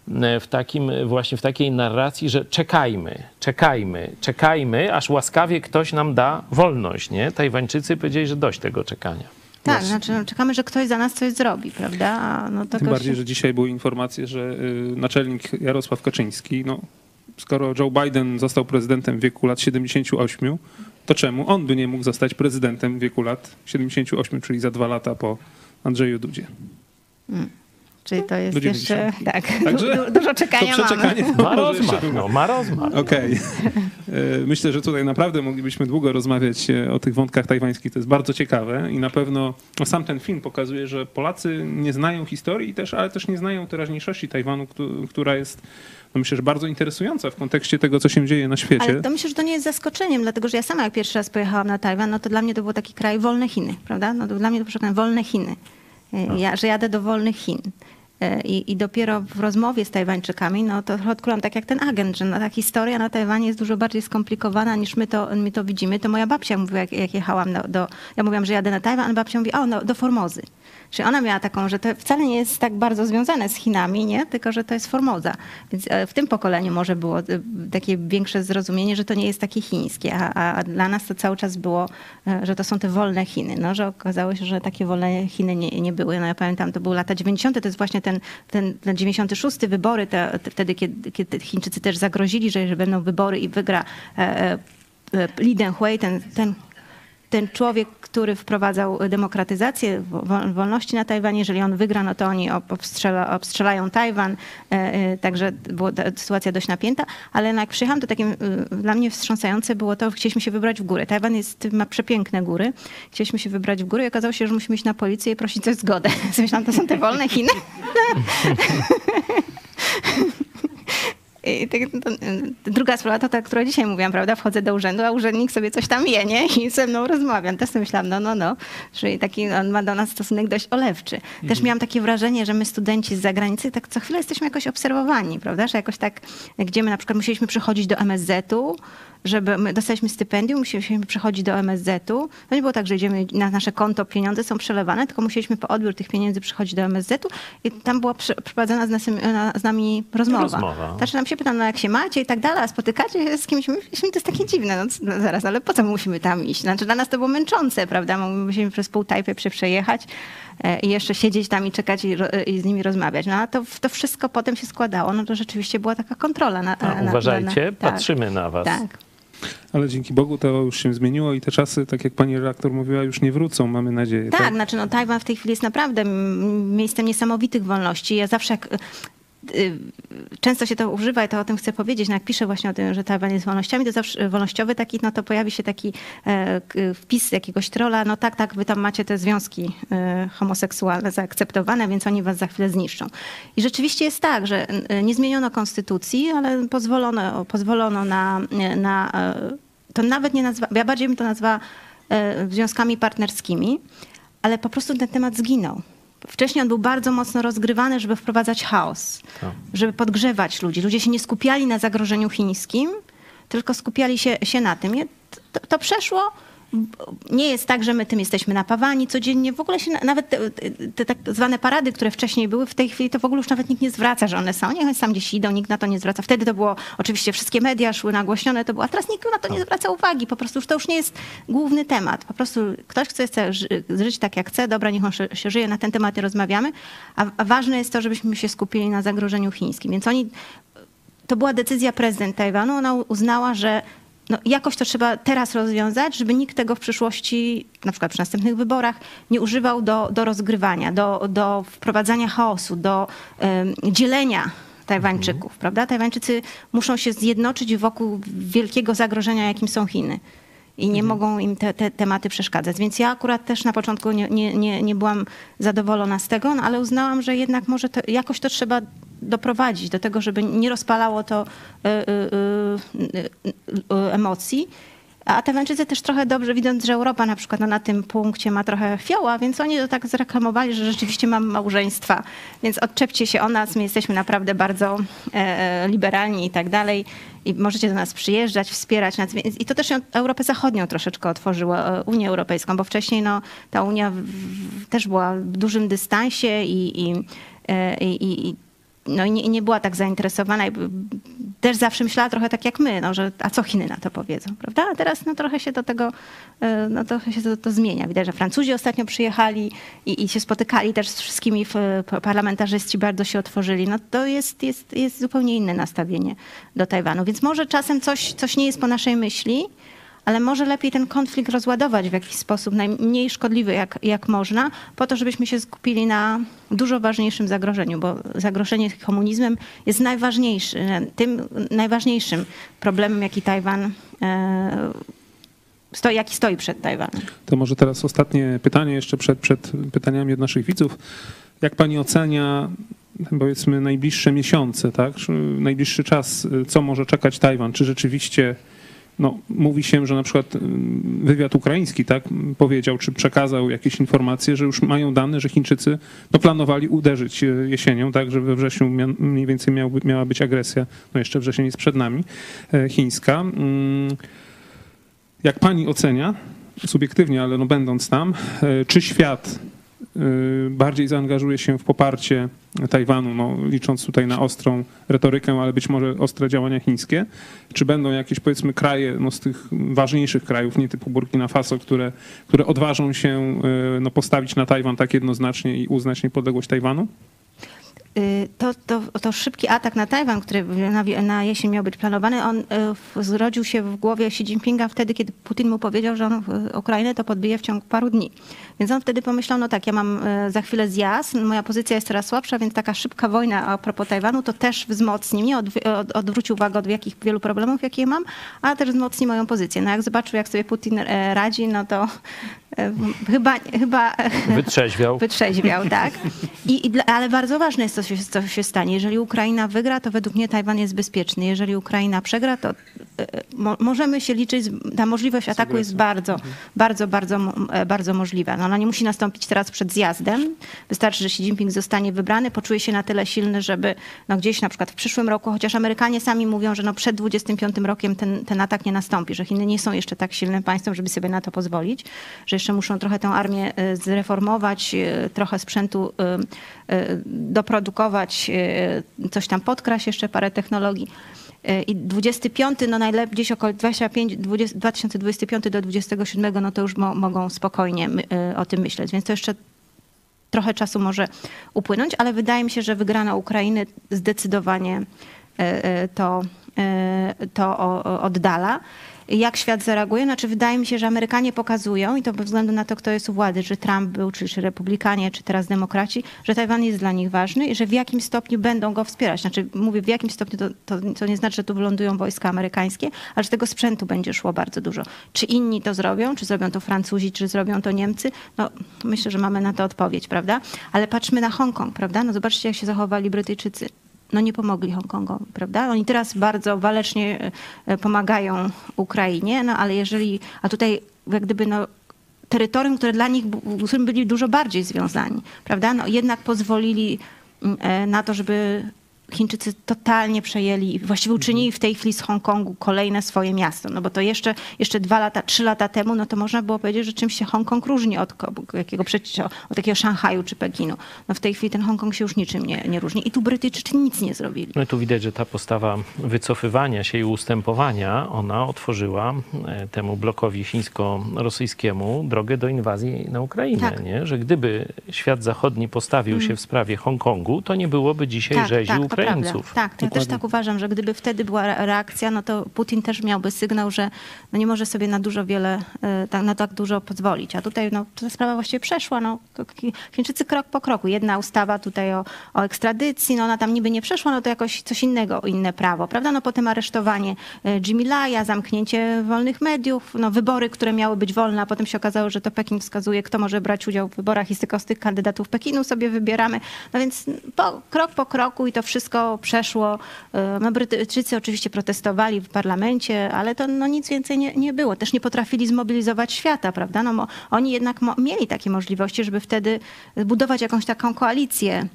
w takim, właśnie w takiej narracji, że czekajmy, czekajmy, czekajmy, aż łaskawie ktoś nam da wolność, nie? Tajwańczycy powiedzieli, że dość tego czekania. Tak, Właśnie. znaczy no, czekamy, że ktoś za nas coś zrobi, prawda? A no to Tym bardziej, się... że dzisiaj były informacje, że y, naczelnik Jarosław Kaczyński, no skoro Joe Biden został prezydentem w wieku lat siedemdziesięciu ośmiu, to czemu on by nie mógł zostać prezydentem w wieku lat siedemdziesięciu ośmiu, czyli za dwa lata po Andrzeju Dudzie? Hmm. Czyli to jest jeszcze, tak, Także du, dużo czekania to przeczekanie mamy. To ma rozmach, no, ma rozmach. Okej. Okay. Myślę, że tutaj naprawdę moglibyśmy długo rozmawiać o tych wątkach tajwańskich. To jest bardzo ciekawe i na pewno no, sam ten film pokazuje, że Polacy nie znają historii, też, ale też nie znają teraźniejszości Tajwanu, która jest, no myślę, że bardzo interesująca w kontekście tego, co się dzieje na świecie. Ale to myślę, że to nie jest zaskoczeniem, dlatego że ja sama jak pierwszy raz pojechałam na Tajwan, no to dla mnie to był taki kraj wolne Chiny, prawda? No to dla mnie to było wolne Chiny. Ja, że jadę do wolnych Chin. I, I dopiero w rozmowie z Tajwańczykami, no to odkryłam tak jak ten agent, że no, ta historia na Tajwanie jest dużo bardziej skomplikowana niż my to, my to widzimy. To moja babcia mówiła, jak, jak jechałam do, do... Ja mówiłam, że jadę na Tajwan, a babcia mówi, o, no, do Formozy. Czyli ona miała taką, że to wcale nie jest tak bardzo związane z Chinami, nie? Tylko że to jest Formoza. Więc w tym pokoleniu może było takie większe zrozumienie, że to nie jest takie chińskie, a, a dla nas to cały czas było, że to są te wolne Chiny. No, że okazało się, że takie wolne Chiny nie, nie były. No ja pamiętam, to były lata dziewięćdziesiąte, to jest właśnie ten, ten, ten dziewięćdziesiąty szósty wybory, te, te, wtedy, kiedy, kiedy Chińczycy też zagrozili, że, że będą wybory i wygra e, e, Li Denghui, ten, ten ten człowiek, który wprowadzał demokratyzację, wolności na Tajwanie, jeżeli on wygra, no to oni obstrzela, obstrzelają Tajwan, także była sytuacja dość napięta, ale jak przyjechałam, to takim dla mnie wstrząsające było to, chcieliśmy się wybrać w góry. Tajwan jest, ma przepiękne góry, chcieliśmy się wybrać w góry i okazało się, że musimy iść na policję i prosić o zgodę. Myślałam, to są te wolne Chiny? I tak, to, druga sprawa to ta, która dzisiaj mówiłam, prawda? Wchodzę do urzędu, a urzędnik sobie coś tam je, nie? I ze mną rozmawiam. Też sobie myślałam, no, no, no. Czyli taki, on ma do nas stosunek dość olewczy. Mhm. Też miałam takie wrażenie, że my studenci z zagranicy tak co chwilę jesteśmy jakoś obserwowani, prawda? Że jakoś tak, gdzie my na przykład musieliśmy przychodzić do M S Z-u, żeby my dostaliśmy stypendium, musieliśmy przychodzić do M S Z-u. To nie było tak, że idziemy na nasze konto, pieniądze są przelewane, tylko musieliśmy po odbiór tych pieniędzy przychodzić do M S Z-u i tam była przeprowadzana z, nas, z nami rozmowa. rozmowa. Także nam się pytam, no jak się macie i tak dalej, a spotykacie się z kimś, myślimy, to jest takie dziwne, no, no zaraz, ale po co my musimy tam iść? Znaczy dla nas to było męczące, prawda? Musimy przez pół Tajpy przejechać i jeszcze siedzieć tam i czekać i, i z nimi rozmawiać. No a to, to wszystko potem się składało, no to rzeczywiście była taka kontrola. Na, a, na, uważajcie, na, na, patrzymy tak, na was. Tak. Ale dzięki Bogu to już się zmieniło i te czasy, tak jak pani redaktor mówiła, już nie wrócą, mamy nadzieję. Tak, tak? Znaczy no Tajwan w tej chwili jest naprawdę miejscem niesamowitych wolności. Ja zawsze jak często się to używa i to o tym chcę powiedzieć, no jak piszę właśnie o tym, że Tajwan jest wolnościami, to zawsze wolnościowy taki, no to pojawi się taki e, wpis jakiegoś trolla, no tak, tak, wy tam macie te związki e, homoseksualne zaakceptowane, więc oni was za chwilę zniszczą. I rzeczywiście jest tak, że nie zmieniono konstytucji, ale pozwolono, pozwolono na, na to nawet nie nazwa, ja bardziej bym to nazwała e, związkami partnerskimi, ale po prostu ten temat zginął. Wcześniej on był bardzo mocno rozgrywany, żeby wprowadzać chaos, tak. żeby podgrzewać ludzi. Ludzie się nie skupiali na zagrożeniu chińskim, tylko skupiali się, się na tym. To, to przeszło. Nie jest tak, że my tym jesteśmy napawani codziennie. W ogóle się nawet te, te tak zwane parady, które wcześniej były, w tej chwili to w ogóle już nawet nikt nie zwraca, że one są. Niech sam gdzieś idą, nikt na to nie zwraca. Wtedy to było, oczywiście wszystkie media szły nagłośnione, to było, a teraz nikt na to nie zwraca uwagi. Po prostu już to już nie jest główny temat. Po prostu ktoś chce, chce żyć tak jak chce, dobra, niech on się, się żyje, na ten temat rozmawiamy. A, a ważne jest to, żebyśmy się skupili na zagrożeniu chińskim. Więc oni, to była decyzja prezydent Tajwanu, ona uznała, że no, jakoś to trzeba teraz rozwiązać, żeby nikt tego w przyszłości, na przykład przy następnych wyborach, nie używał do, do rozgrywania, do, do wprowadzania chaosu, do um, dzielenia Tajwańczyków, mhm. prawda? Tajwańczycy muszą się zjednoczyć wokół wielkiego zagrożenia, jakim są Chiny. i nie Mhm. mogą im te, te tematy przeszkadzać. Więc ja akurat też na początku nie, nie, nie, nie byłam zadowolona z tego, no ale uznałam, że jednak może to, jakoś to trzeba doprowadzić do tego, żeby nie rozpalało to y, y, y, y, emocji. A Tajwańczycy też trochę dobrze, widząc, że Europa na przykład no, na tym punkcie ma trochę fioła, więc oni to tak zreklamowali, że rzeczywiście mamy małżeństwa, więc odczepcie się o nas, my jesteśmy naprawdę bardzo e, liberalni i tak dalej i możecie do nas przyjeżdżać, wspierać nas. I to też Europę Zachodnią troszeczkę otworzyło, Unię Europejską, bo wcześniej no, ta Unia w, w, też była w dużym dystansie i, i, i, i no i nie, nie była tak zainteresowana i też zawsze myślała trochę tak jak my, no, że a co Chiny na to powiedzą, prawda? A teraz no, trochę się do tego, no, trochę się to, to zmienia. Widać, że Francuzi ostatnio przyjechali i, i się spotykali też z wszystkimi parlamentarzyści, bardzo się otworzyli. No to jest, jest, jest zupełnie inne nastawienie do Tajwanu. Więc może czasem coś, coś nie jest po naszej myśli, ale może lepiej ten konflikt rozładować w jakiś sposób najmniej szkodliwy jak, jak można, po to, żebyśmy się skupili na dużo ważniejszym zagrożeniu, bo zagrożenie komunizmem jest najważniejszy, tym najważniejszym problemem, jaki Tajwan e, stoi, jaki stoi przed Tajwanem. To może teraz ostatnie pytanie jeszcze przed, przed pytaniami od naszych widzów. Jak pani ocenia, powiedzmy, najbliższe miesiące, tak? Najbliższy czas, co może czekać Tajwan? Czy rzeczywiście no, mówi się, że na przykład wywiad ukraiński tak, powiedział, czy przekazał jakieś informacje, że już mają dane, że Chińczycy no, planowali uderzyć jesienią, tak, że we wrześniu mniej więcej miał, miała być agresja, no jeszcze wrzesień jest przed nami, chińska. Jak pani ocenia, subiektywnie, ale no będąc tam, czy świat bardziej zaangażuje się w poparcie Tajwanu, no, licząc tutaj na ostrą retorykę, ale być może ostre działania chińskie, czy będą jakieś, powiedzmy, kraje no, z tych ważniejszych krajów, nie typu Burkina Faso, które, które odważą się no, postawić na Tajwan tak jednoznacznie i uznać niepodległość Tajwanu? To, to, to szybki atak na Tajwan, który na, na jesień miał być planowany, on zrodził się w głowie Xi Jinpinga wtedy, kiedy Putin mu powiedział, że on Ukrainę to podbije w ciągu paru dni. Więc on wtedy pomyślał, no tak, ja mam za chwilę zjazd, moja pozycja jest coraz słabsza, więc taka szybka wojna a propos Tajwanu to też wzmocni mnie, od, od, odwróci uwagę od jakich wielu problemów, jakie mam, a też wzmocni moją pozycję. No jak zobaczył, jak sobie Putin radzi, no to chyba... chyba wytrzeźwiał. Wytrzeźwiał, tak. I, i, ale bardzo ważne jest to, co się, co się stanie. Jeżeli Ukraina wygra, to według mnie Tajwan jest bezpieczny. Jeżeli Ukraina przegra, to mo, możemy się liczyć, ta możliwość ataku jest bardzo, bardzo, bardzo, bardzo możliwa. No, ona nie musi nastąpić teraz przed zjazdem. Wystarczy, że Xi Jinping zostanie wybrany, poczuje się na tyle silny, żeby no, gdzieś na przykład w przyszłym roku, chociaż Amerykanie sami mówią, że no, przed dwudziestym piątym rokiem ten, ten atak nie nastąpi, że Chiny nie są jeszcze tak silnym państwem, żeby sobie na to pozwolić, że jeszcze muszą trochę tę armię zreformować, trochę sprzętu doprodukować, coś tam podkraść, jeszcze parę technologii. I dwudziesty piąty, no najlepiej gdzieś około dwudziestego piątego, dwa tysiące dwudziestego piątego do dwudziestego siódmego, no to już mo, mogą spokojnie o tym myśleć. Więc to jeszcze trochę czasu może upłynąć, ale wydaje mi się, że wygrana Ukrainy zdecydowanie to, to oddala. Jak świat zareaguje? Znaczy wydaje mi się, że Amerykanie pokazują, i to bez względu na to, kto jest u władzy, czy Trump był, czy, czy Republikanie, czy teraz Demokraci, że Tajwan jest dla nich ważny i że w jakim stopniu będą go wspierać. Znaczy mówię w jakim stopniu, to, to, to nie znaczy, że tu wylądują wojska amerykańskie, ale że tego sprzętu będzie szło bardzo dużo. Czy inni to zrobią? Czy zrobią to Francuzi? Czy zrobią to Niemcy? No myślę, że mamy na to odpowiedź, prawda? Ale patrzmy na Hongkong, prawda? No zobaczcie, jak się zachowali Brytyjczycy. No nie pomogli Hongkongowi, prawda? Oni teraz bardzo walecznie pomagają Ukrainie, no ale jeżeli, a tutaj jak gdyby no terytorium, które dla nich, z którym byli dużo bardziej związani, prawda? No jednak pozwolili na to, żeby Chińczycy totalnie przejęli, właściwie uczynili w tej chwili z Hongkongu kolejne swoje miasto. No bo to jeszcze, jeszcze dwa lata, trzy lata temu, no to można było powiedzieć, że czymś się Hongkong różni od, jakiego, od takiego Szanghaju czy Pekinu. No w tej chwili ten Hongkong się już niczym nie, nie różni. I tu Brytyjczycy nic nie zrobili. No i tu widać, że ta postawa wycofywania się i ustępowania, ona otworzyła temu blokowi chińsko-rosyjskiemu drogę do inwazji na Ukrainę. Tak. Nie? Że gdyby świat zachodni postawił hmm. się w sprawie Hongkongu, to nie byłoby dzisiaj tak, rzezi tak. Ukraińców. Tak, ja też tak uważam, że gdyby wtedy była reakcja, no to Putin też miałby sygnał, że no nie może sobie na dużo wiele, na tak dużo pozwolić. A tutaj no, ta sprawa właściwie przeszła. No, Chińczycy krok po kroku. Jedna ustawa tutaj o, o ekstradycji, no ona tam niby nie przeszła, no to jakoś coś innego, inne prawo, prawda? No potem aresztowanie Jimmy Laya, zamknięcie wolnych mediów, no wybory, które miały być wolne, a potem się okazało, że to Pekin wskazuje, kto może brać udział w wyborach i z tylko z tych kandydatów Pekinu sobie wybieramy. No więc po, krok po kroku i to wszystko przeszło. No Brytyjczycy oczywiście protestowali w parlamencie, ale to no, nic więcej nie, nie było. Też nie potrafili zmobilizować świata, prawda? No, mo, oni jednak mo, mieli takie możliwości, żeby wtedy budować jakąś taką koalicję.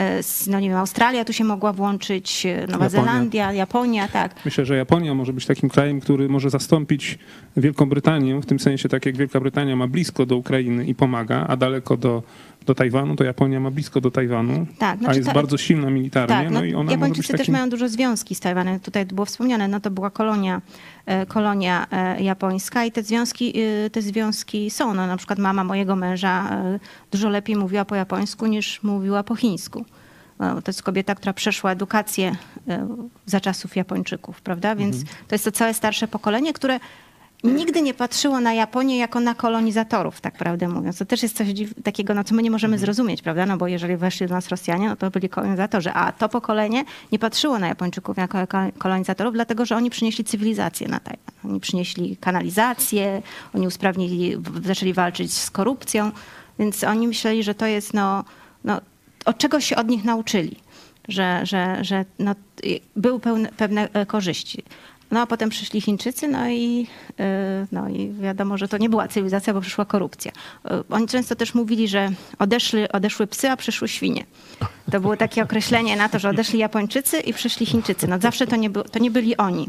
No nie wiem, Australia tu się mogła włączyć, Nowa Japonia. Zelandia, Japonia, tak. Myślę, że Japonia może być takim krajem, który może zastąpić Wielką Brytanię, w tym sensie tak jak Wielka Brytania ma blisko do Ukrainy i pomaga, a daleko do, do Tajwanu, to Japonia ma blisko do Tajwanu, tak, znaczy a jest ta, bardzo silna militarnie. Tak, no, no i ona Japończycy może być takim... też mają dużo związki z Tajwanem. Tutaj było wspomniane, no to była kolonia, kolonia japońska i te związki, te związki są. No, na przykład mama mojego męża dużo lepiej mówiła po japońsku niż mówiła po chińsku. To jest kobieta, która przeszła edukację za czasów Japończyków, prawda? Więc mhm. to jest to całe starsze pokolenie, które nigdy nie patrzyło na Japonię jako na kolonizatorów, tak prawdę mówiąc. To też jest coś takiego, no, co my nie możemy zrozumieć, prawda? No bo jeżeli weszli do nas Rosjanie, no to byli kolonizatorzy. A to pokolenie nie patrzyło na Japończyków jako kolonizatorów, dlatego że oni przynieśli cywilizację na Tajwan. Oni przynieśli kanalizację, oni usprawnili, zaczęli walczyć z korupcją, więc oni myśleli, że to jest no, no od czego się od nich nauczyli, że, że, że no, były pełne, pewne korzyści. No a potem przyszli Chińczycy, no i, no i wiadomo, że to nie była cywilizacja, bo przyszła korupcja. Oni często też mówili, że odeszli, odeszły psy, a przyszły świnie. To było takie określenie na to, że odeszli Japończycy i przyszli Chińczycy. No zawsze to nie, by, to nie byli oni.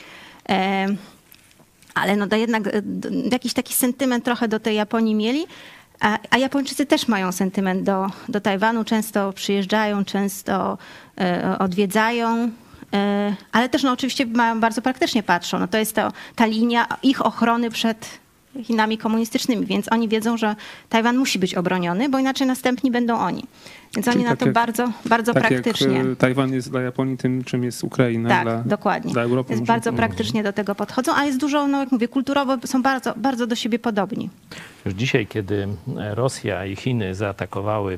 E, ale no to jednak jakiś taki sentyment trochę do tej Japonii mieli. A, a Japończycy też mają sentyment do, do Tajwanu, często przyjeżdżają, często e, odwiedzają, e, ale też no, oczywiście mają, bardzo praktycznie patrzą. No, to jest to, ta linia ich ochrony przed Chinami komunistycznymi, więc oni wiedzą, że Tajwan musi być obroniony, bo inaczej następni będą oni. Więc Czyli oni tak na to jak, bardzo, bardzo tak praktycznie. Jak Tajwan jest dla Japonii tym, czym jest Ukraina tak, dla, dokładnie. dla Europy. Więc bardzo praktycznie do tego podchodzą, a jest dużo, no jak mówię, kulturowo są bardzo, bardzo do siebie podobni. Już dzisiaj, kiedy Rosja i Chiny zaatakowały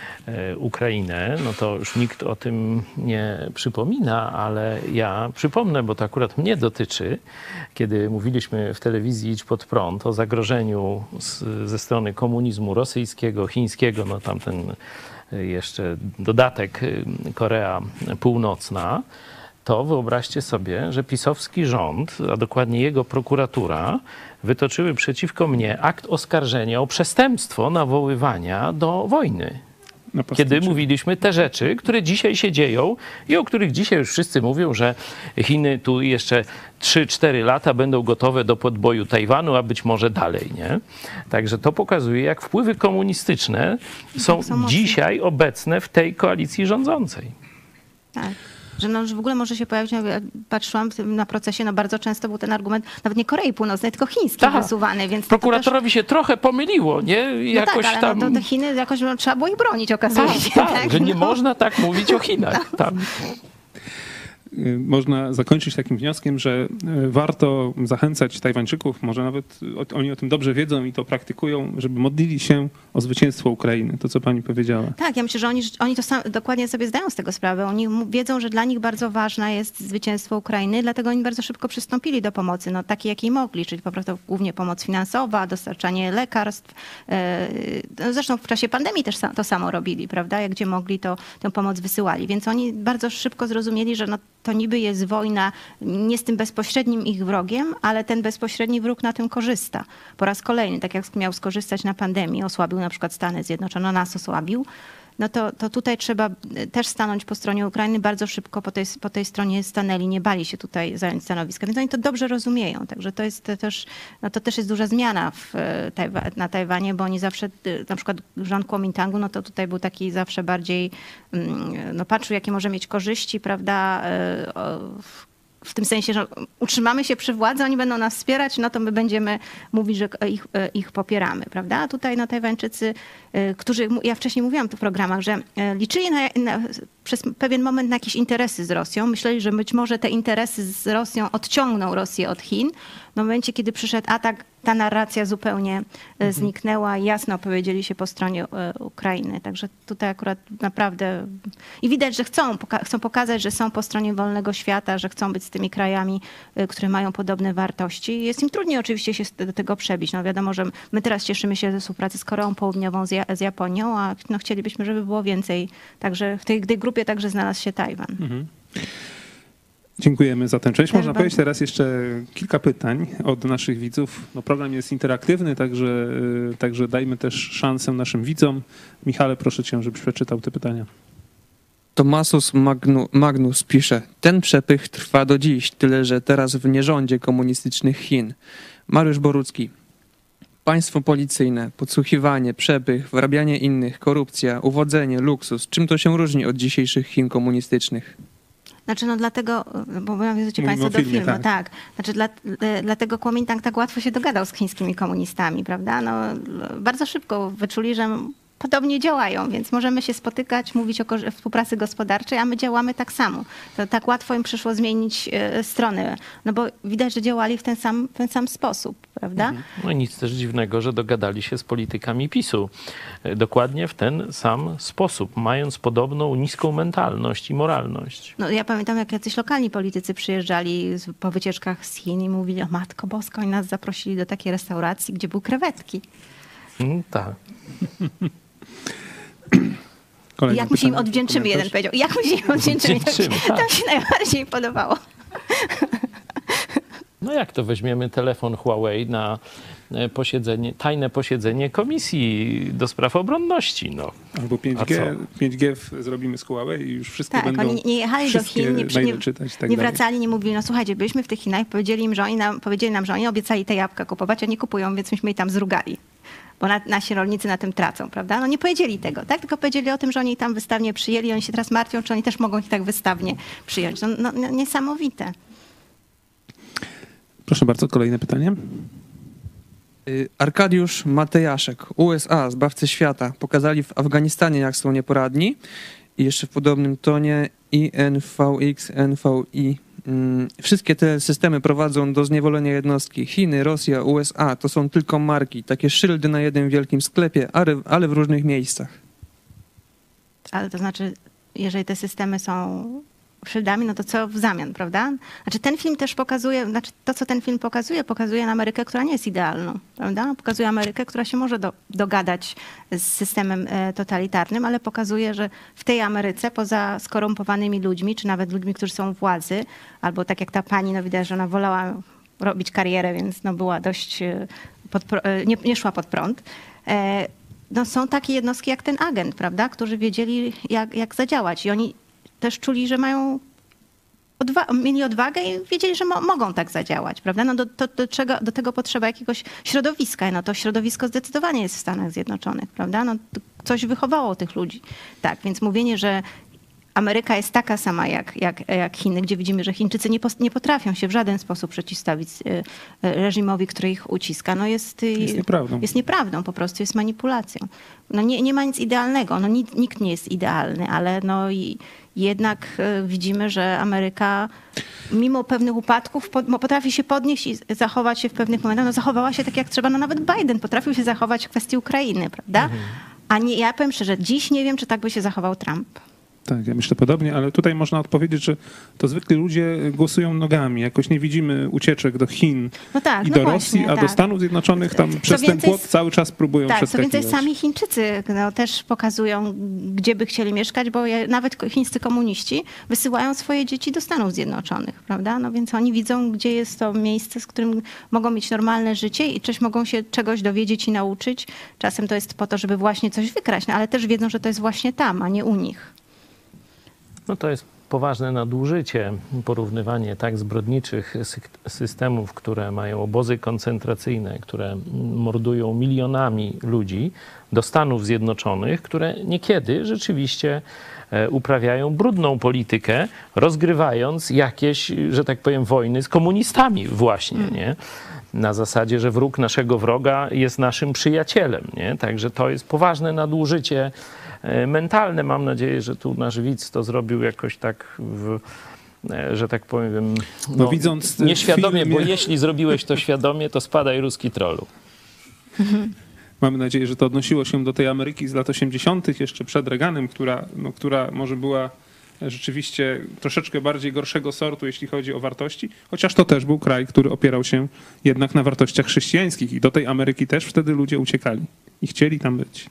Ukrainę, no to już nikt o tym nie przypomina, ale ja przypomnę, bo to akurat mnie dotyczy, kiedy mówiliśmy w telewizji Idź Pod Prąd o zagrożeniu z, ze strony komunizmu rosyjskiego, chińskiego, no tamten jeszcze dodatek Korea Północna, to wyobraźcie sobie, że pisowski rząd, a dokładnie jego prokuratura, wytoczyły przeciwko mnie akt oskarżenia o przestępstwo nawoływania do wojny. Kiedy mówiliśmy te rzeczy, które dzisiaj się dzieją i o których dzisiaj już wszyscy mówią, że Chiny tu jeszcze trzy cztery lata będą gotowe do podboju Tajwanu, a być może dalej, nie? Także to pokazuje, jak wpływy komunistyczne są dzisiaj obecne w tej koalicji rządzącej. Tak. Że no, że w ogóle może się pojawić, no, patrzyłam na procesie, no bardzo często był ten argument nawet nie Korei Północnej, tylko chiński tak. wysuwany. Więc prokuratorowi też... się trochę pomyliło, nie? Jakoś no tak, ale tam... no to te Chiny jakoś no, trzeba było ich bronić, okazuje tak, się. Tak, tak, że nie no. można tak mówić o Chinach. No. Tam. Można zakończyć takim wnioskiem, że warto zachęcać Tajwańczyków, może nawet oni o tym dobrze wiedzą i to praktykują, żeby modlili się o zwycięstwo Ukrainy, to co pani powiedziała. Tak, ja myślę, że oni, oni to sam, dokładnie sobie zdają z tego sprawę. Oni wiedzą, że dla nich bardzo ważne jest zwycięstwo Ukrainy, dlatego oni bardzo szybko przystąpili do pomocy, no takiej jakiej mogli, czyli po prostu głównie pomoc finansowa, dostarczanie lekarstw. Zresztą w czasie pandemii też to samo robili, prawda? Jak gdzie mogli, to tę pomoc wysyłali. Więc oni bardzo szybko zrozumieli, że no to niby jest wojna nie z tym bezpośrednim ich wrogiem, ale ten bezpośredni wróg na tym korzysta. Po raz kolejny, tak jak miał skorzystać na pandemii, osłabił na przykład Stany Zjednoczone, nas osłabił, no to, to tutaj trzeba też stanąć po stronie Ukrainy. Bardzo szybko po tej, po tej stronie stanęli, nie bali się tutaj zająć stanowiska, więc oni to dobrze rozumieją. Także to jest też, no to też jest duża zmiana w Tajwa, na Tajwanie, bo oni zawsze, na przykład rząd Kuomintangu, no to tutaj był taki zawsze bardziej, no patrzył, jakie może mieć korzyści, prawda, w tym sensie, że utrzymamy się przy władzy, oni będą nas wspierać, no to my będziemy mówić, że ich, ich popieramy, prawda? A tutaj no, Tajwańczycy, którzy, ja wcześniej mówiłam tu w programach, że liczyli na, na przez pewien moment na jakieś interesy z Rosją. Myśleli, że być może te interesy z Rosją odciągną Rosję od Chin. W momencie, kiedy przyszedł atak, ta narracja zupełnie mhm. zniknęła i jasno opowiedzieli się po stronie Ukrainy. Także tutaj akurat naprawdę... I widać, że chcą, chcą pokazać, że są po stronie wolnego świata, że chcą być z tymi krajami, które mają podobne wartości. Jest im trudniej oczywiście się do tego przebić. No wiadomo, że my teraz cieszymy się ze współpracy z Koreą Południową, z, ja, z Japonią, a no chcielibyśmy, żeby było więcej. Także w tej, tej grupie także znalazł się Tajwan. Mhm. Dziękujemy za tę część. Też Można bardzo. powiedzieć teraz jeszcze kilka pytań od naszych widzów. No, program jest interaktywny, także, także dajmy też szansę naszym widzom. Michale, proszę cię, żebyś przeczytał te pytania. Tomasus Magnu, Magnus pisze, ten przepych trwa do dziś, tyle że teraz w nierządzie komunistycznych Chin. Mariusz Borucki. Państwo policyjne, podsłuchiwanie, przepych, wrabianie innych, korupcja, uwodzenie, luksus. Czym to się różni od dzisiejszych Chin komunistycznych? Znaczy no dlatego, bo nawiązujecie Mówimy Państwo o do filmie, filmu, tak. tak. Znaczy dla, dlatego Kuomintang tak łatwo się dogadał z chińskimi komunistami, prawda? No, bardzo szybko wyczuli, że podobnie działają, więc możemy się spotykać, mówić o współpracy gospodarczej, a my działamy tak samo. To tak łatwo im przyszło zmienić stronę, no bo widać, że działali w ten sam, w ten sam sposób, prawda? No i nic też dziwnego, że dogadali się z politykami PiSu. Dokładnie w ten sam sposób, mając podobną niską mentalność i moralność. No ja pamiętam, jak jacyś lokalni politycy przyjeżdżali po wycieczkach z Chin i mówili, o Matko Boska, oni nas zaprosili do takiej restauracji, gdzie były krewetki. Mm, tak. Kolejne Jak my się im pytanie, odwdzięczymy, komentarz? jeden powiedział. Jak my się im odwdzięczymy, to, Odwdzięczymy, to tak. mi się najbardziej podobało. No jak to weźmiemy telefon Huawei na posiedzenie, tajne posiedzenie Komisji do Spraw Obronności, no. Albo pięć A G, co? pięć G w- zrobimy z Huawei i już wszystkie Tak, będą oni nie jechali do wszystkie Chin, nie, przy- nie, maile czytać i tak nie dalej. wracali, nie mówili, no słuchajcie, byliśmy w tych Chinach, powiedzieli im, że oni nam, powiedzieli nam, że oni obiecali te jabłka kupować, a nie kupują, więc myśmy je tam zrugali. Bo na, nasi rolnicy na tym tracą, prawda? No nie powiedzieli tego, tak? Tylko powiedzieli o tym, że oni ich tam wystawnie przyjęli, oni się teraz martwią, czy oni też mogą ich tak wystawnie przyjąć. No, no, no niesamowite. Proszę bardzo, kolejne pytanie. Y, Arkadiusz Matejaszek, U S A, zbawcy świata, pokazali w Afganistanie, jak są nieporadni. I jeszcze w podobnym tonie I N V X, N V I. Mm, Wszystkie te systemy prowadzą do zniewolenia jednostki. Chiny, Rosja, U S A to są tylko marki, takie szyldy na jednym wielkim sklepie, ale, ale w różnych miejscach. Ale to znaczy, jeżeli te systemy są szyldami, no to co w zamian, prawda? Znaczy ten film też pokazuje, znaczy to, co ten film pokazuje, pokazuje Amerykę, która nie jest idealną, prawda? Pokazuje Amerykę, która się może do, dogadać z systemem e, totalitarnym, ale pokazuje, że w tej Ameryce, poza skorumpowanymi ludźmi, czy nawet ludźmi, którzy są u władzy, albo tak jak ta pani, no widać, że ona wolała robić karierę, więc no była dość, e, pod, e, nie, nie szła pod prąd, e, no są takie jednostki jak ten agent, prawda? Którzy wiedzieli, jak, jak zadziałać i oni też czuli, że mają odwa- mieli odwagę i wiedzieli, że mo- mogą tak zadziałać, prawda? No do, to, do, czego, do tego potrzeba jakiegoś środowiska. No to środowisko zdecydowanie jest w Stanach Zjednoczonych, prawda? No to coś wychowało tych ludzi. Tak, więc mówienie, że Ameryka jest taka sama jak, jak, jak Chiny, gdzie widzimy, że Chińczycy nie, pos- nie potrafią się w żaden sposób przeciwstawić y, y, reżimowi, który ich uciska. No jest, y, Jest nieprawdą. Jest nieprawdą, po prostu jest manipulacją. No nie, nie ma nic idealnego, no nikt, nikt nie jest idealny, ale no i jednak y, widzimy, że Ameryka mimo pewnych upadków pod, potrafi się podnieść i zachować się w pewnych momentach. No zachowała się tak jak trzeba, no nawet Biden potrafił się zachować w kwestii Ukrainy, prawda? Mhm. A nie, ja powiem szczerze, dziś nie wiem, czy tak by się zachował Trump. Tak, ja myślę podobnie, ale tutaj można odpowiedzieć, że to zwykli ludzie głosują nogami. Jakoś nie widzimy ucieczek do Chin No tak, i no do właśnie, Rosji, a tak. do Stanów Zjednoczonych tam Co przez ten więcej, płot cały czas próbują Tak, co przeskakiwać. więcej, sami Chińczycy no, też pokazują, gdzie by chcieli mieszkać, bo je- nawet ko- chińscy komuniści wysyłają swoje dzieci do Stanów Zjednoczonych, prawda? No więc oni widzą, gdzie jest to miejsce, z którym mogą mieć normalne życie i też mogą się czegoś dowiedzieć i nauczyć. Czasem to jest po to, żeby właśnie coś wykraść, no, ale też wiedzą, że to jest właśnie tam, a nie u nich. No to jest poważne nadużycie, porównywanie tak zbrodniczych sy- systemów, które mają obozy koncentracyjne, które mordują milionami ludzi, do Stanów Zjednoczonych, które niekiedy rzeczywiście uprawiają brudną politykę, rozgrywając jakieś, że tak powiem, wojny z komunistami właśnie, nie? Na zasadzie, że wróg naszego wroga jest naszym przyjacielem, nie? Także to jest poważne nadużycie mentalne. Mam nadzieję, że tu nasz widz to zrobił jakoś tak w, że tak powiem, no, no, widząc nieświadomie, filmie... bo jeśli zrobiłeś to świadomie, to spadaj ruski trollu. Mamy nadzieję, że to odnosiło się do tej Ameryki z lat osiemdziesiątych, jeszcze przed Reaganem, która, no, która może była rzeczywiście troszeczkę bardziej gorszego sortu, jeśli chodzi o wartości, chociaż to też był kraj, który opierał się jednak na wartościach chrześcijańskich i do tej Ameryki też wtedy ludzie uciekali i chcieli tam być.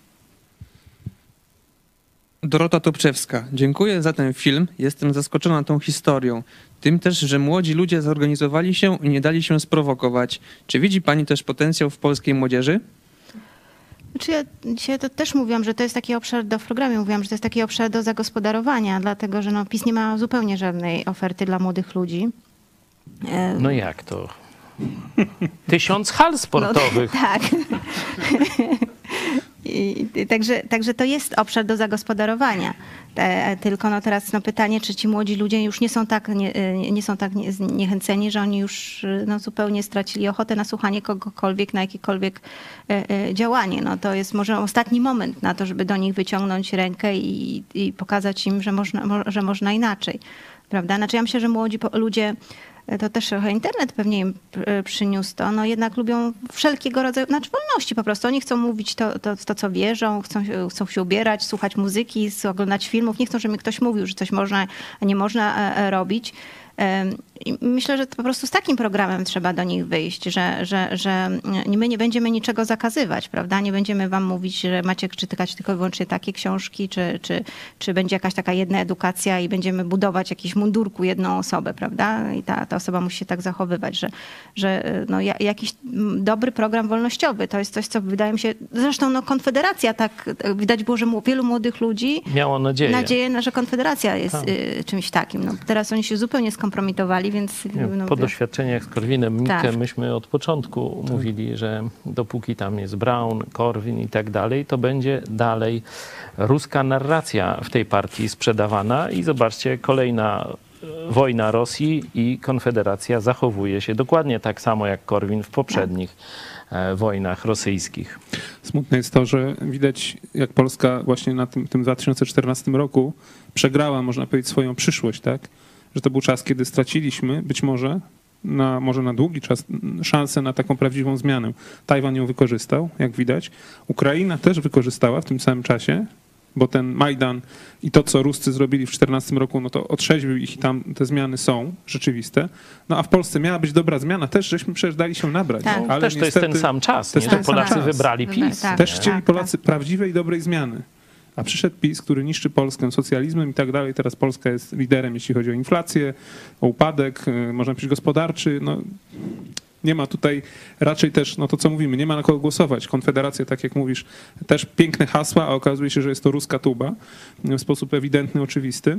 Dorota Topczewska. Dziękuję za ten film. Jestem zaskoczona tą historią. Tym też, że młodzi ludzie zorganizowali się i nie dali się sprowokować. Czy widzi pani też potencjał w polskiej młodzieży? Znaczy ja dzisiaj to też mówiłam, że to jest taki obszar, do w programie mówiłam, że to jest taki obszar do zagospodarowania, dlatego że no, PiS nie ma zupełnie żadnej oferty dla młodych ludzi. No jak to? Tysiąc hal sportowych. No, tak. I, i, także, także to jest obszar do zagospodarowania. E, tylko no teraz no pytanie, czy ci młodzi ludzie już nie są tak, nie, nie są tak nie, zniechęceni, że oni już no, zupełnie stracili ochotę na słuchanie kogokolwiek, na jakiekolwiek e, e, działanie. No, to jest może ostatni moment na to, żeby do nich wyciągnąć rękę i, i pokazać im, że można, mo, że można inaczej. Prawda? Znaczy ja myślę, że młodzi ludzie, to też trochę internet pewnie im przyniósł to, no jednak lubią wszelkiego rodzaju, znaczy wolności po prostu. Oni chcą mówić to, to, to co wierzą, chcą, chcą się ubierać, słuchać muzyki, oglądać filmów. Nie chcą, żeby mi ktoś mówił, że coś można, a nie można robić. I myślę, że to po prostu z takim programem trzeba do nich wyjść, że, że, że my nie będziemy niczego zakazywać, prawda? Nie będziemy wam mówić, że macie czytać tylko i wyłącznie takie książki, czy, czy, czy będzie jakaś taka jedna edukacja i będziemy budować jakiś mundurku jedną osobę, prawda? I ta, ta osoba musi się tak zachowywać, że, że no, jakiś dobry program wolnościowy to jest coś, co wydaje mi się, zresztą no, Konfederacja, tak widać było, że wielu młodych ludzi miało nadzieję, nadzieję że Konfederacja jest tak. czymś takim. No, teraz oni się zupełnie skompromitowali, więc... Nie, no, po doświadczeniach z Korwinem Mikke tak. myśmy od początku tak. mówili, że dopóki tam jest Braun, Korwin i tak dalej, to będzie dalej ruska narracja w tej partii sprzedawana i zobaczcie, kolejna wojna Rosji i Konfederacja zachowuje się dokładnie tak samo jak Korwin w poprzednich tak. wojnach rosyjskich. Smutne jest to, że widać, jak Polska właśnie na tym, tym dwa tysiące czternastym roku przegrała, można powiedzieć, swoją przyszłość, tak? Że to był czas, kiedy straciliśmy być może na, może na długi czas szansę na taką prawdziwą zmianę. Tajwan ją wykorzystał, jak widać. Ukraina też wykorzystała w tym samym czasie, bo ten Majdan i to, co Ruscy zrobili w czternastym roku, no to otrzeźwił ich i tam te zmiany są rzeczywiste. No a w Polsce miała być dobra zmiana, też żeśmy przecież dali się nabrać. Tak. No, ale też to jest ten sam czas, to nie? jest ten Polacy sam czas. wybrali PiS. Tak. Też chcieli tak, Polacy tak. prawdziwej i dobrej zmiany. A przyszedł PiS, który niszczy Polskę socjalizmem i tak dalej. Teraz Polska jest liderem, jeśli chodzi o inflację, o upadek, można powiedzieć gospodarczy. No, nie ma tutaj raczej też, no to co mówimy, nie ma na kogo głosować. Konfederacja, tak jak mówisz, też piękne hasła, a okazuje się, że jest to ruska tuba w sposób ewidentny, oczywisty.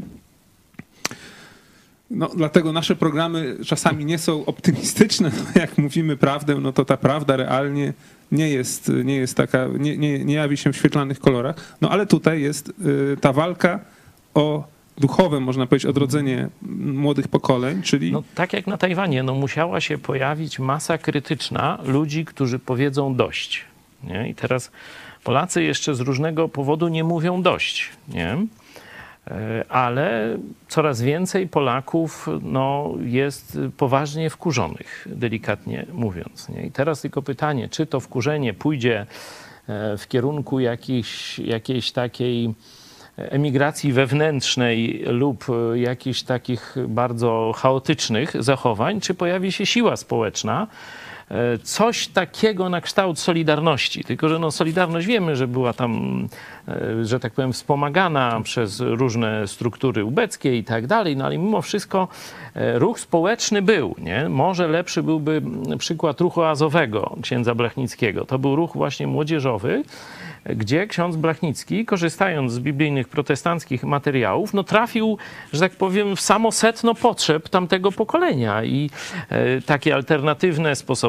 No, dlatego nasze programy czasami nie są optymistyczne. No, jak mówimy prawdę, no to ta prawda realnie nie jest, nie jest taka, nie, nie, nie jawi się w świetlanych kolorach. No ale tutaj jest y, ta walka o duchowe, można powiedzieć, odrodzenie młodych pokoleń, czyli... No, tak jak na Tajwanie, no, musiała się pojawić masa krytyczna ludzi, którzy powiedzą dość. Nie? I teraz Polacy jeszcze z różnego powodu nie mówią dość, nie? Ale coraz więcej Polaków no, jest poważnie wkurzonych, delikatnie mówiąc. Nie? I teraz tylko pytanie, czy to wkurzenie pójdzie w kierunku jakiejś, jakiejś takiej emigracji wewnętrznej lub jakichś takich bardzo chaotycznych zachowań, czy pojawi się siła społeczna, coś takiego na kształt Solidarności. Tylko że no, Solidarność wiemy, że była tam, że tak powiem, wspomagana przez różne struktury ubeckie i tak dalej, no ale mimo wszystko ruch społeczny był. Nie? Może lepszy byłby przykład ruchu azowego księdza Blachnickiego. To był ruch właśnie młodzieżowy, gdzie ksiądz Blachnicki, korzystając z biblijnych protestanckich materiałów, no trafił, że tak powiem, w samo sedno potrzeb tamtego pokolenia i e, takie alternatywne sposoby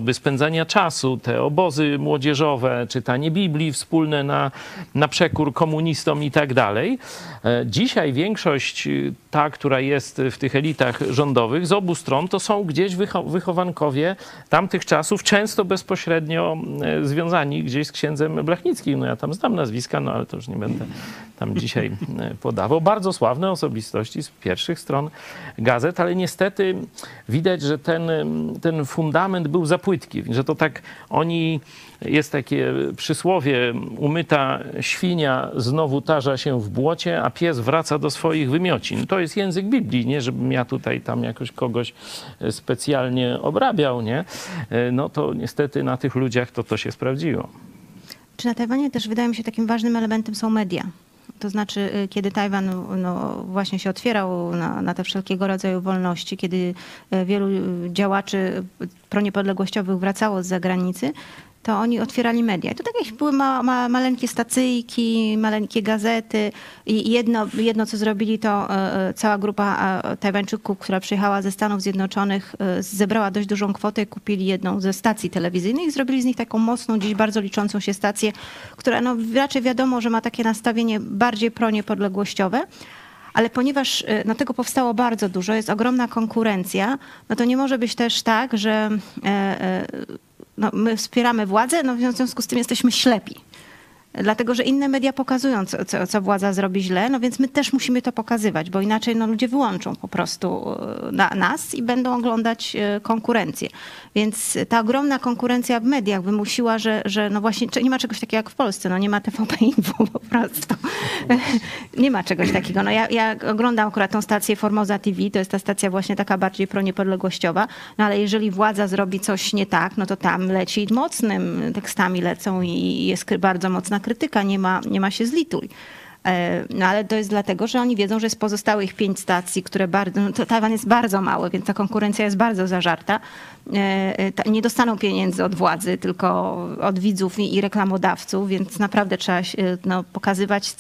sposoby spędzania czasu, te obozy młodzieżowe, czytanie Biblii wspólne na, na przekór komunistom i tak dalej. Dzisiaj większość ta, która jest w tych elitach rządowych z obu stron, to są gdzieś wycho- wychowankowie tamtych czasów, często bezpośrednio związani gdzieś z księdzem Blachnickim. No ja tam znam nazwiska, no ale to już nie będę tam dzisiaj podawał. Bardzo sławne osobistości z pierwszych stron gazet, ale niestety widać, że ten, ten fundament był za płytki, że to tak oni, jest takie przysłowie, umyta świnia znowu tarza się w błocie, a pies wraca do swoich wymiocin. To jest język Biblii, nie żebym ja tutaj tam jakoś kogoś specjalnie obrabiał, nie? No to niestety na tych ludziach to to się sprawdziło. Czy na Tajwanie też wydaje mi się takim ważnym elementem są media? To znaczy, kiedy Tajwan no, właśnie się otwierał na, na te wszelkiego rodzaju wolności, kiedy wielu działaczy proniepodległościowych wracało z zagranicy, to oni otwierali media. I to tak jak były ma, ma, maleńkie stacyjki, maleńkie gazety i jedno, jedno co zrobili, to e, cała grupa e, Tajwańczyków, która przyjechała ze Stanów Zjednoczonych, e, zebrała dość dużą kwotę i kupili jedną ze stacji telewizyjnych i zrobili z nich taką mocną, gdzieś bardzo liczącą się stację, która no, raczej wiadomo, że ma takie nastawienie bardziej proniepodległościowe. Ale ponieważ no, tego powstało bardzo dużo, jest ogromna konkurencja, no to nie może być też tak, że e, e, no, my wspieramy władzę, no w związku z tym jesteśmy ślepi. Dlatego, że inne media pokazują, co, co, co władza zrobi źle, no więc my też musimy to pokazywać, bo inaczej no, ludzie wyłączą po prostu na, nas i będą oglądać konkurencję. Więc ta ogromna konkurencja w mediach wymusiła, że, że no właśnie nie ma czegoś takiego jak w Polsce, no nie ma T V P Info po prostu. Nie ma czegoś takiego. No ja, ja oglądam akurat tą stację Formosa T V, to jest ta stacja właśnie taka bardziej proniepodległościowa, no ale jeżeli władza zrobi coś nie tak, no to tam leci mocnym tekstami lecą i jest bardzo mocna krytyka, nie ma, nie ma się zlituj. No ale to jest dlatego, że oni wiedzą, że jest pozostałych pięć stacji, które bardzo, no, Tajwan jest bardzo mały, więc ta konkurencja jest bardzo zażarta. Nie dostaną pieniędzy od władzy, tylko od widzów i reklamodawców, więc naprawdę trzeba no, pokazywać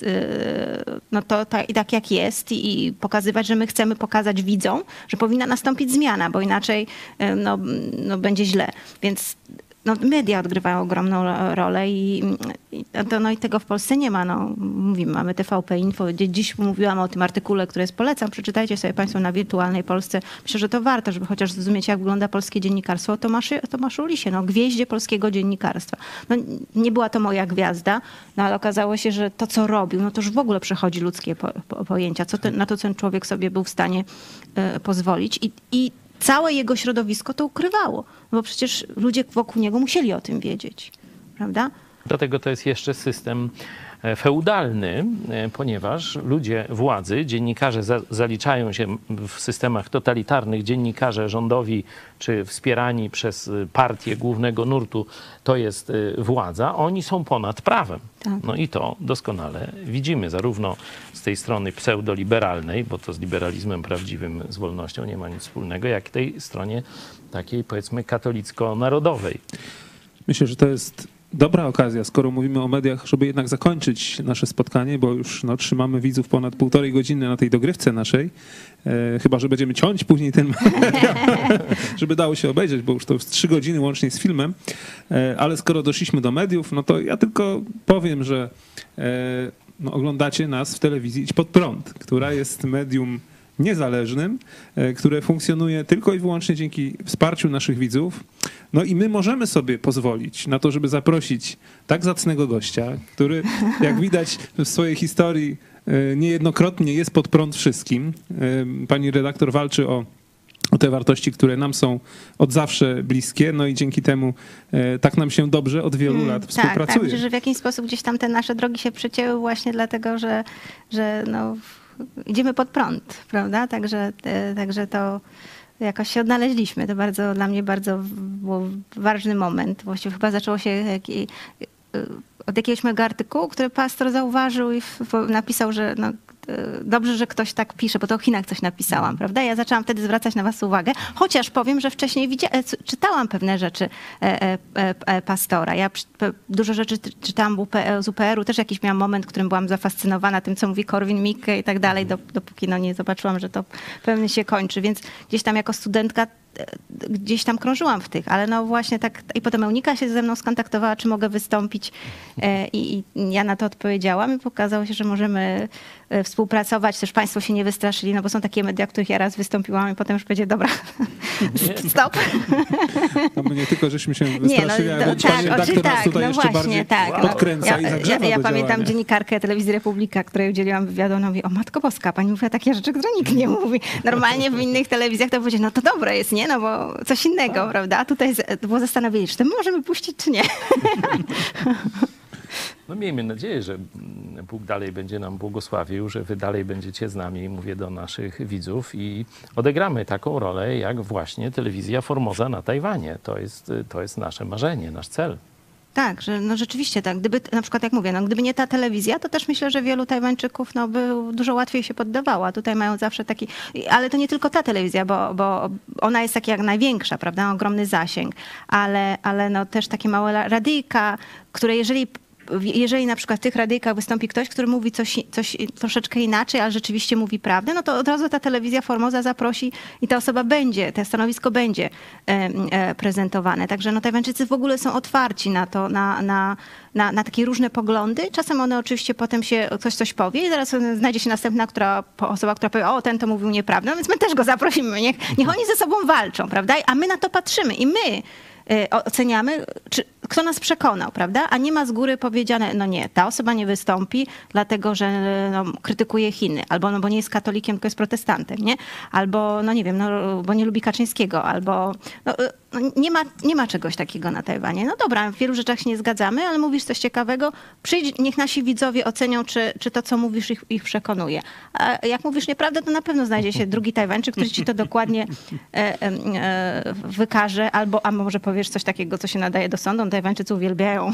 no, to tak, tak jak jest i pokazywać, że my chcemy pokazać widzom, że powinna nastąpić zmiana, bo inaczej no, no, będzie źle. Więc no, media odgrywają ogromną rolę i, i, to, no, i tego w Polsce nie ma. No, mówimy, mamy T V P Info. Dziś mówiłam o tym artykule, który jest polecam. Przeczytajcie sobie Państwo na Wirtualnej Polsce. Myślę, że to warto, żeby chociaż zrozumieć, jak wygląda polskie dziennikarstwo. O Tomaszy, Tomaszu Lisie, no, gwieździe polskiego dziennikarstwa. No, nie była to moja gwiazda, no, ale okazało się, że to, co robił, no to już w ogóle przechodzi ludzkie po, po, pojęcia. Co ten, na to ten człowiek sobie był w stanie y, pozwolić. I, i całe jego środowisko to ukrywało, bo przecież ludzie wokół niego musieli o tym wiedzieć, prawda? Dlatego to jest jeszcze system feudalny, ponieważ ludzie władzy, dziennikarze za, zaliczają się w systemach totalitarnych, dziennikarze rządowi czy wspierani przez partię głównego nurtu, to jest władza, oni są ponad prawem. Tak. No i to doskonale widzimy, zarówno z tej strony pseudoliberalnej, bo to z liberalizmem prawdziwym, z wolnością nie ma nic wspólnego, jak i tej stronie takiej, powiedzmy, katolicko-narodowej. Myślę, że to jest dobra okazja, skoro mówimy o mediach, żeby jednak zakończyć nasze spotkanie, bo już no, trzymamy widzów ponad półtorej godziny na tej dogrywce naszej. E, chyba, że będziemy ciąć później ten materiał, żeby dało się obejrzeć, bo już to jest trzy godziny łącznie z filmem. E, ale skoro doszliśmy do mediów, no to ja tylko powiem, że e, no, oglądacie nas w telewizji Idź Pod Prąd, która jest medium niezależnym, które funkcjonuje tylko i wyłącznie dzięki wsparciu naszych widzów. No i my możemy sobie pozwolić na to, żeby zaprosić tak zacnego gościa, który, jak widać w swojej historii, niejednokrotnie jest pod prąd wszystkim. Pani redaktor walczy o, o te wartości, które nam są od zawsze bliskie, no i dzięki temu tak nam się dobrze od wielu hmm, lat współpracuje. Tak, tak, myślę, że w jakiś sposób gdzieś tam te nasze drogi się przecięły właśnie dlatego, że, że no... idziemy pod prąd, prawda? Także, także to jakoś się odnaleźliśmy. To bardzo dla mnie bardzo był ważny moment. Właściwie chyba zaczęło się jak, od jakiegoś mojego artykułu, który pastor zauważył i napisał, że no, dobrze, że ktoś tak pisze, bo to o Chinach coś napisałam, prawda? Ja zaczęłam wtedy zwracać na was uwagę, chociaż powiem, że wcześniej widzia- czytałam pewne rzeczy e, e, e, pastora. Ja dużo rzeczy czytałam z U P R u, też jakiś miałam moment, w którym byłam zafascynowana tym, co mówi Korwin-Mikke i tak dalej, dopóki no, nie zobaczyłam, że to pewnie się kończy. Więc gdzieś tam jako studentka gdzieś tam krążyłam w tych, ale no właśnie tak, i potem Eunika się ze mną skontaktowała, czy mogę wystąpić i, i ja na to odpowiedziałam i pokazało się, że możemy współpracować, też państwo się nie wystraszyli, no bo są takie media, w których ja raz wystąpiłam i potem już powiedzieli, dobra, stop. No my nie tylko, żeśmy się wystraszyli, nie, no, ale tak, pani redaktor tak, nas tutaj no jeszcze właśnie, bardziej tak, podkręca ja, i zagrzewa Ja, ja do pamiętam działania. dziennikarkę Telewizji Republika, której udzieliłam wywiadu, ona mówi, o Matko Boska, pani mówiła takie rzeczy, które nikt nie mówi. Normalnie w innych telewizjach to powiedzieć, no to dobre jest, nie? No bo coś innego, a. prawda? A tutaj było zastanowienie, czy to możemy puścić, czy nie. No miejmy nadzieję, że Bóg dalej będzie nam błogosławił, że wy dalej będziecie z nami, mówię do naszych widzów, i odegramy taką rolę jak właśnie telewizja Formosa na Tajwanie. To jest, to jest nasze marzenie, nasz cel. Tak, że no rzeczywiście tak. Gdyby, na przykład jak mówię, no gdyby nie ta telewizja, to też myślę, że wielu Tajwańczyków no, by dużo łatwiej się poddawała. Tutaj mają zawsze taki, ale to nie tylko ta telewizja, bo, bo ona jest taka jak największa, prawda, ogromny zasięg, ale, ale no też takie małe radyjka, które jeżeli jeżeli na przykład w tych radyjkach wystąpi ktoś, który mówi coś, coś troszeczkę inaczej, ale rzeczywiście mówi prawdę, no to od razu ta telewizja Formosa zaprosi i ta osoba będzie, to stanowisko będzie e, e, prezentowane. Także no, Tajwańczycy w ogóle są otwarci na to, na, na, na, na takie różne poglądy. Czasem one oczywiście potem się ktoś coś powie i zaraz znajdzie się następna która, osoba, która powie, o, ten to mówił nieprawdę, no więc my też go zaprosimy, niech, niech oni ze sobą walczą, prawda? A my na to patrzymy i my oceniamy, czy, kto nas przekonał, prawda? A nie ma z góry powiedziane, no nie, ta osoba nie wystąpi, dlatego że no, krytykuje Chiny, albo no, bo nie jest katolikiem, tylko jest protestantem, nie? Albo, no nie wiem, no, bo nie lubi Kaczyńskiego, albo no, no, nie, ma, nie ma czegoś takiego na Tajwanie. No dobra, w wielu rzeczach się nie zgadzamy, ale mówisz coś ciekawego, przyjdź, niech nasi widzowie ocenią, czy, czy to, co mówisz, ich, ich przekonuje. A jak mówisz nieprawdę, to na pewno znajdzie się drugi Tajwańczyk, który ci to dokładnie e, e, wykaże, albo, a może powiesz coś takiego, co się nadaje do sądu. Tajwańczycy uwielbiają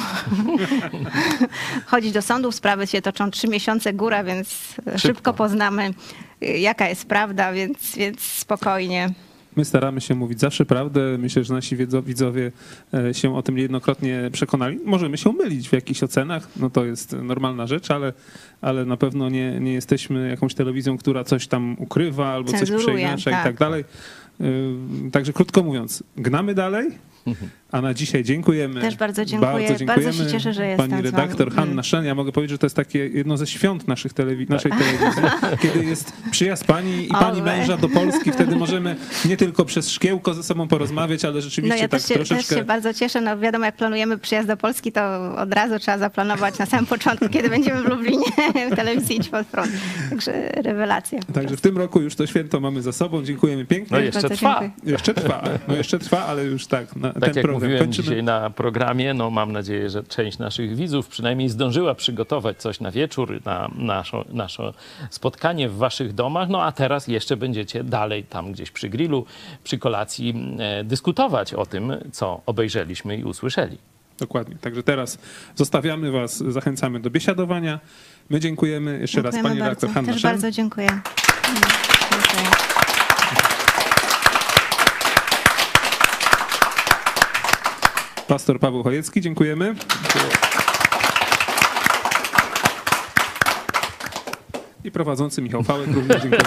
chodzić do sądów, sprawy się toczą trzy miesiące góra, więc szybko, szybko poznamy, jaka jest prawda, więc, więc spokojnie. My staramy się mówić zawsze prawdę. Myślę, że nasi widzowie się o tym niejednokrotnie przekonali. Możemy się mylić w jakichś ocenach, no to jest normalna rzecz, ale, ale na pewno nie, nie jesteśmy jakąś telewizją, która coś tam ukrywa albo Cenzuruje, coś przeinacza tak. i tak dalej. Także krótko mówiąc, gnamy dalej. A na dzisiaj dziękujemy. Też bardzo dziękuję. Bardzo, dziękujemy. Bardzo się cieszę, że jestem Pani redaktor Hanna Szen. Ja mogę powiedzieć, że to jest takie jedno ze świąt naszych telewi- naszej telewizji, kiedy jest przyjazd pani i pani Owe. męża do Polski. Wtedy możemy nie tylko przez szkiełko ze sobą porozmawiać, ale rzeczywiście no ja tak też się, troszeczkę... też się bardzo cieszę. No wiadomo, jak planujemy przyjazd do Polski, to od razu trzeba zaplanować na samym początku, kiedy będziemy w Lublinie, w telewizji Idź Pod Prąd. Także rewelacja. Także w tym roku już to święto mamy za sobą. Dziękujemy pięknie. No jeszcze trwa. Dziękuję. Jeszcze trwa. No jeszcze trwa, ale już tak. Na, tak ten jak program mówiłem kończymy. dzisiaj na programie, no mam nadzieję, że część naszych widzów przynajmniej zdążyła przygotować coś na wieczór, na nasze, nasze spotkanie w waszych domach, no a teraz jeszcze będziecie dalej tam gdzieś przy grillu, przy kolacji e, dyskutować o tym, co obejrzeliśmy i usłyszeli. Dokładnie. Także teraz zostawiamy was, zachęcamy do biesiadowania. My dziękujemy jeszcze Dziękujemy raz pani bardzo. redaktor Hanna Też Szen. bardzo dziękuję. dziękuję. Pastor Paweł Chojecki, dziękujemy. I prowadzący Michał Fałek również dziękuję.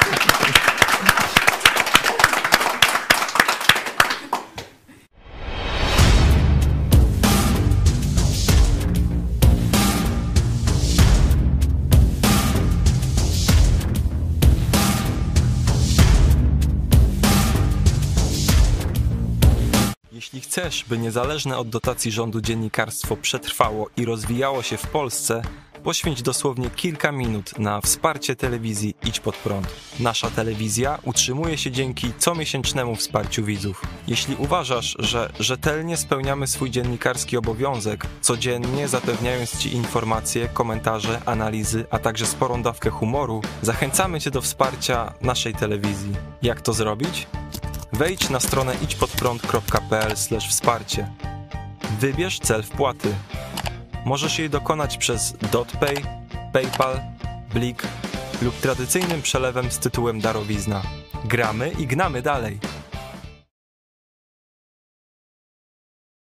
Jeśli chcesz, by niezależne od dotacji rządu dziennikarstwo przetrwało i rozwijało się w Polsce, poświęć dosłownie kilka minut na wsparcie telewizji Idź Pod Prąd. Nasza telewizja utrzymuje się dzięki comiesięcznemu wsparciu widzów. Jeśli uważasz, że rzetelnie spełniamy swój dziennikarski obowiązek, codziennie zapewniając Ci informacje, komentarze, analizy, a także sporą dawkę humoru, zachęcamy Cię do wsparcia naszej telewizji. Jak to zrobić? Wejdź na stronę idźpodprąd kropka p l slash wsparcie. Wybierz cel wpłaty. Możesz jej dokonać przez DotPay, PayPal, Blik lub tradycyjnym przelewem z tytułem darowizna. Gramy i gnamy dalej!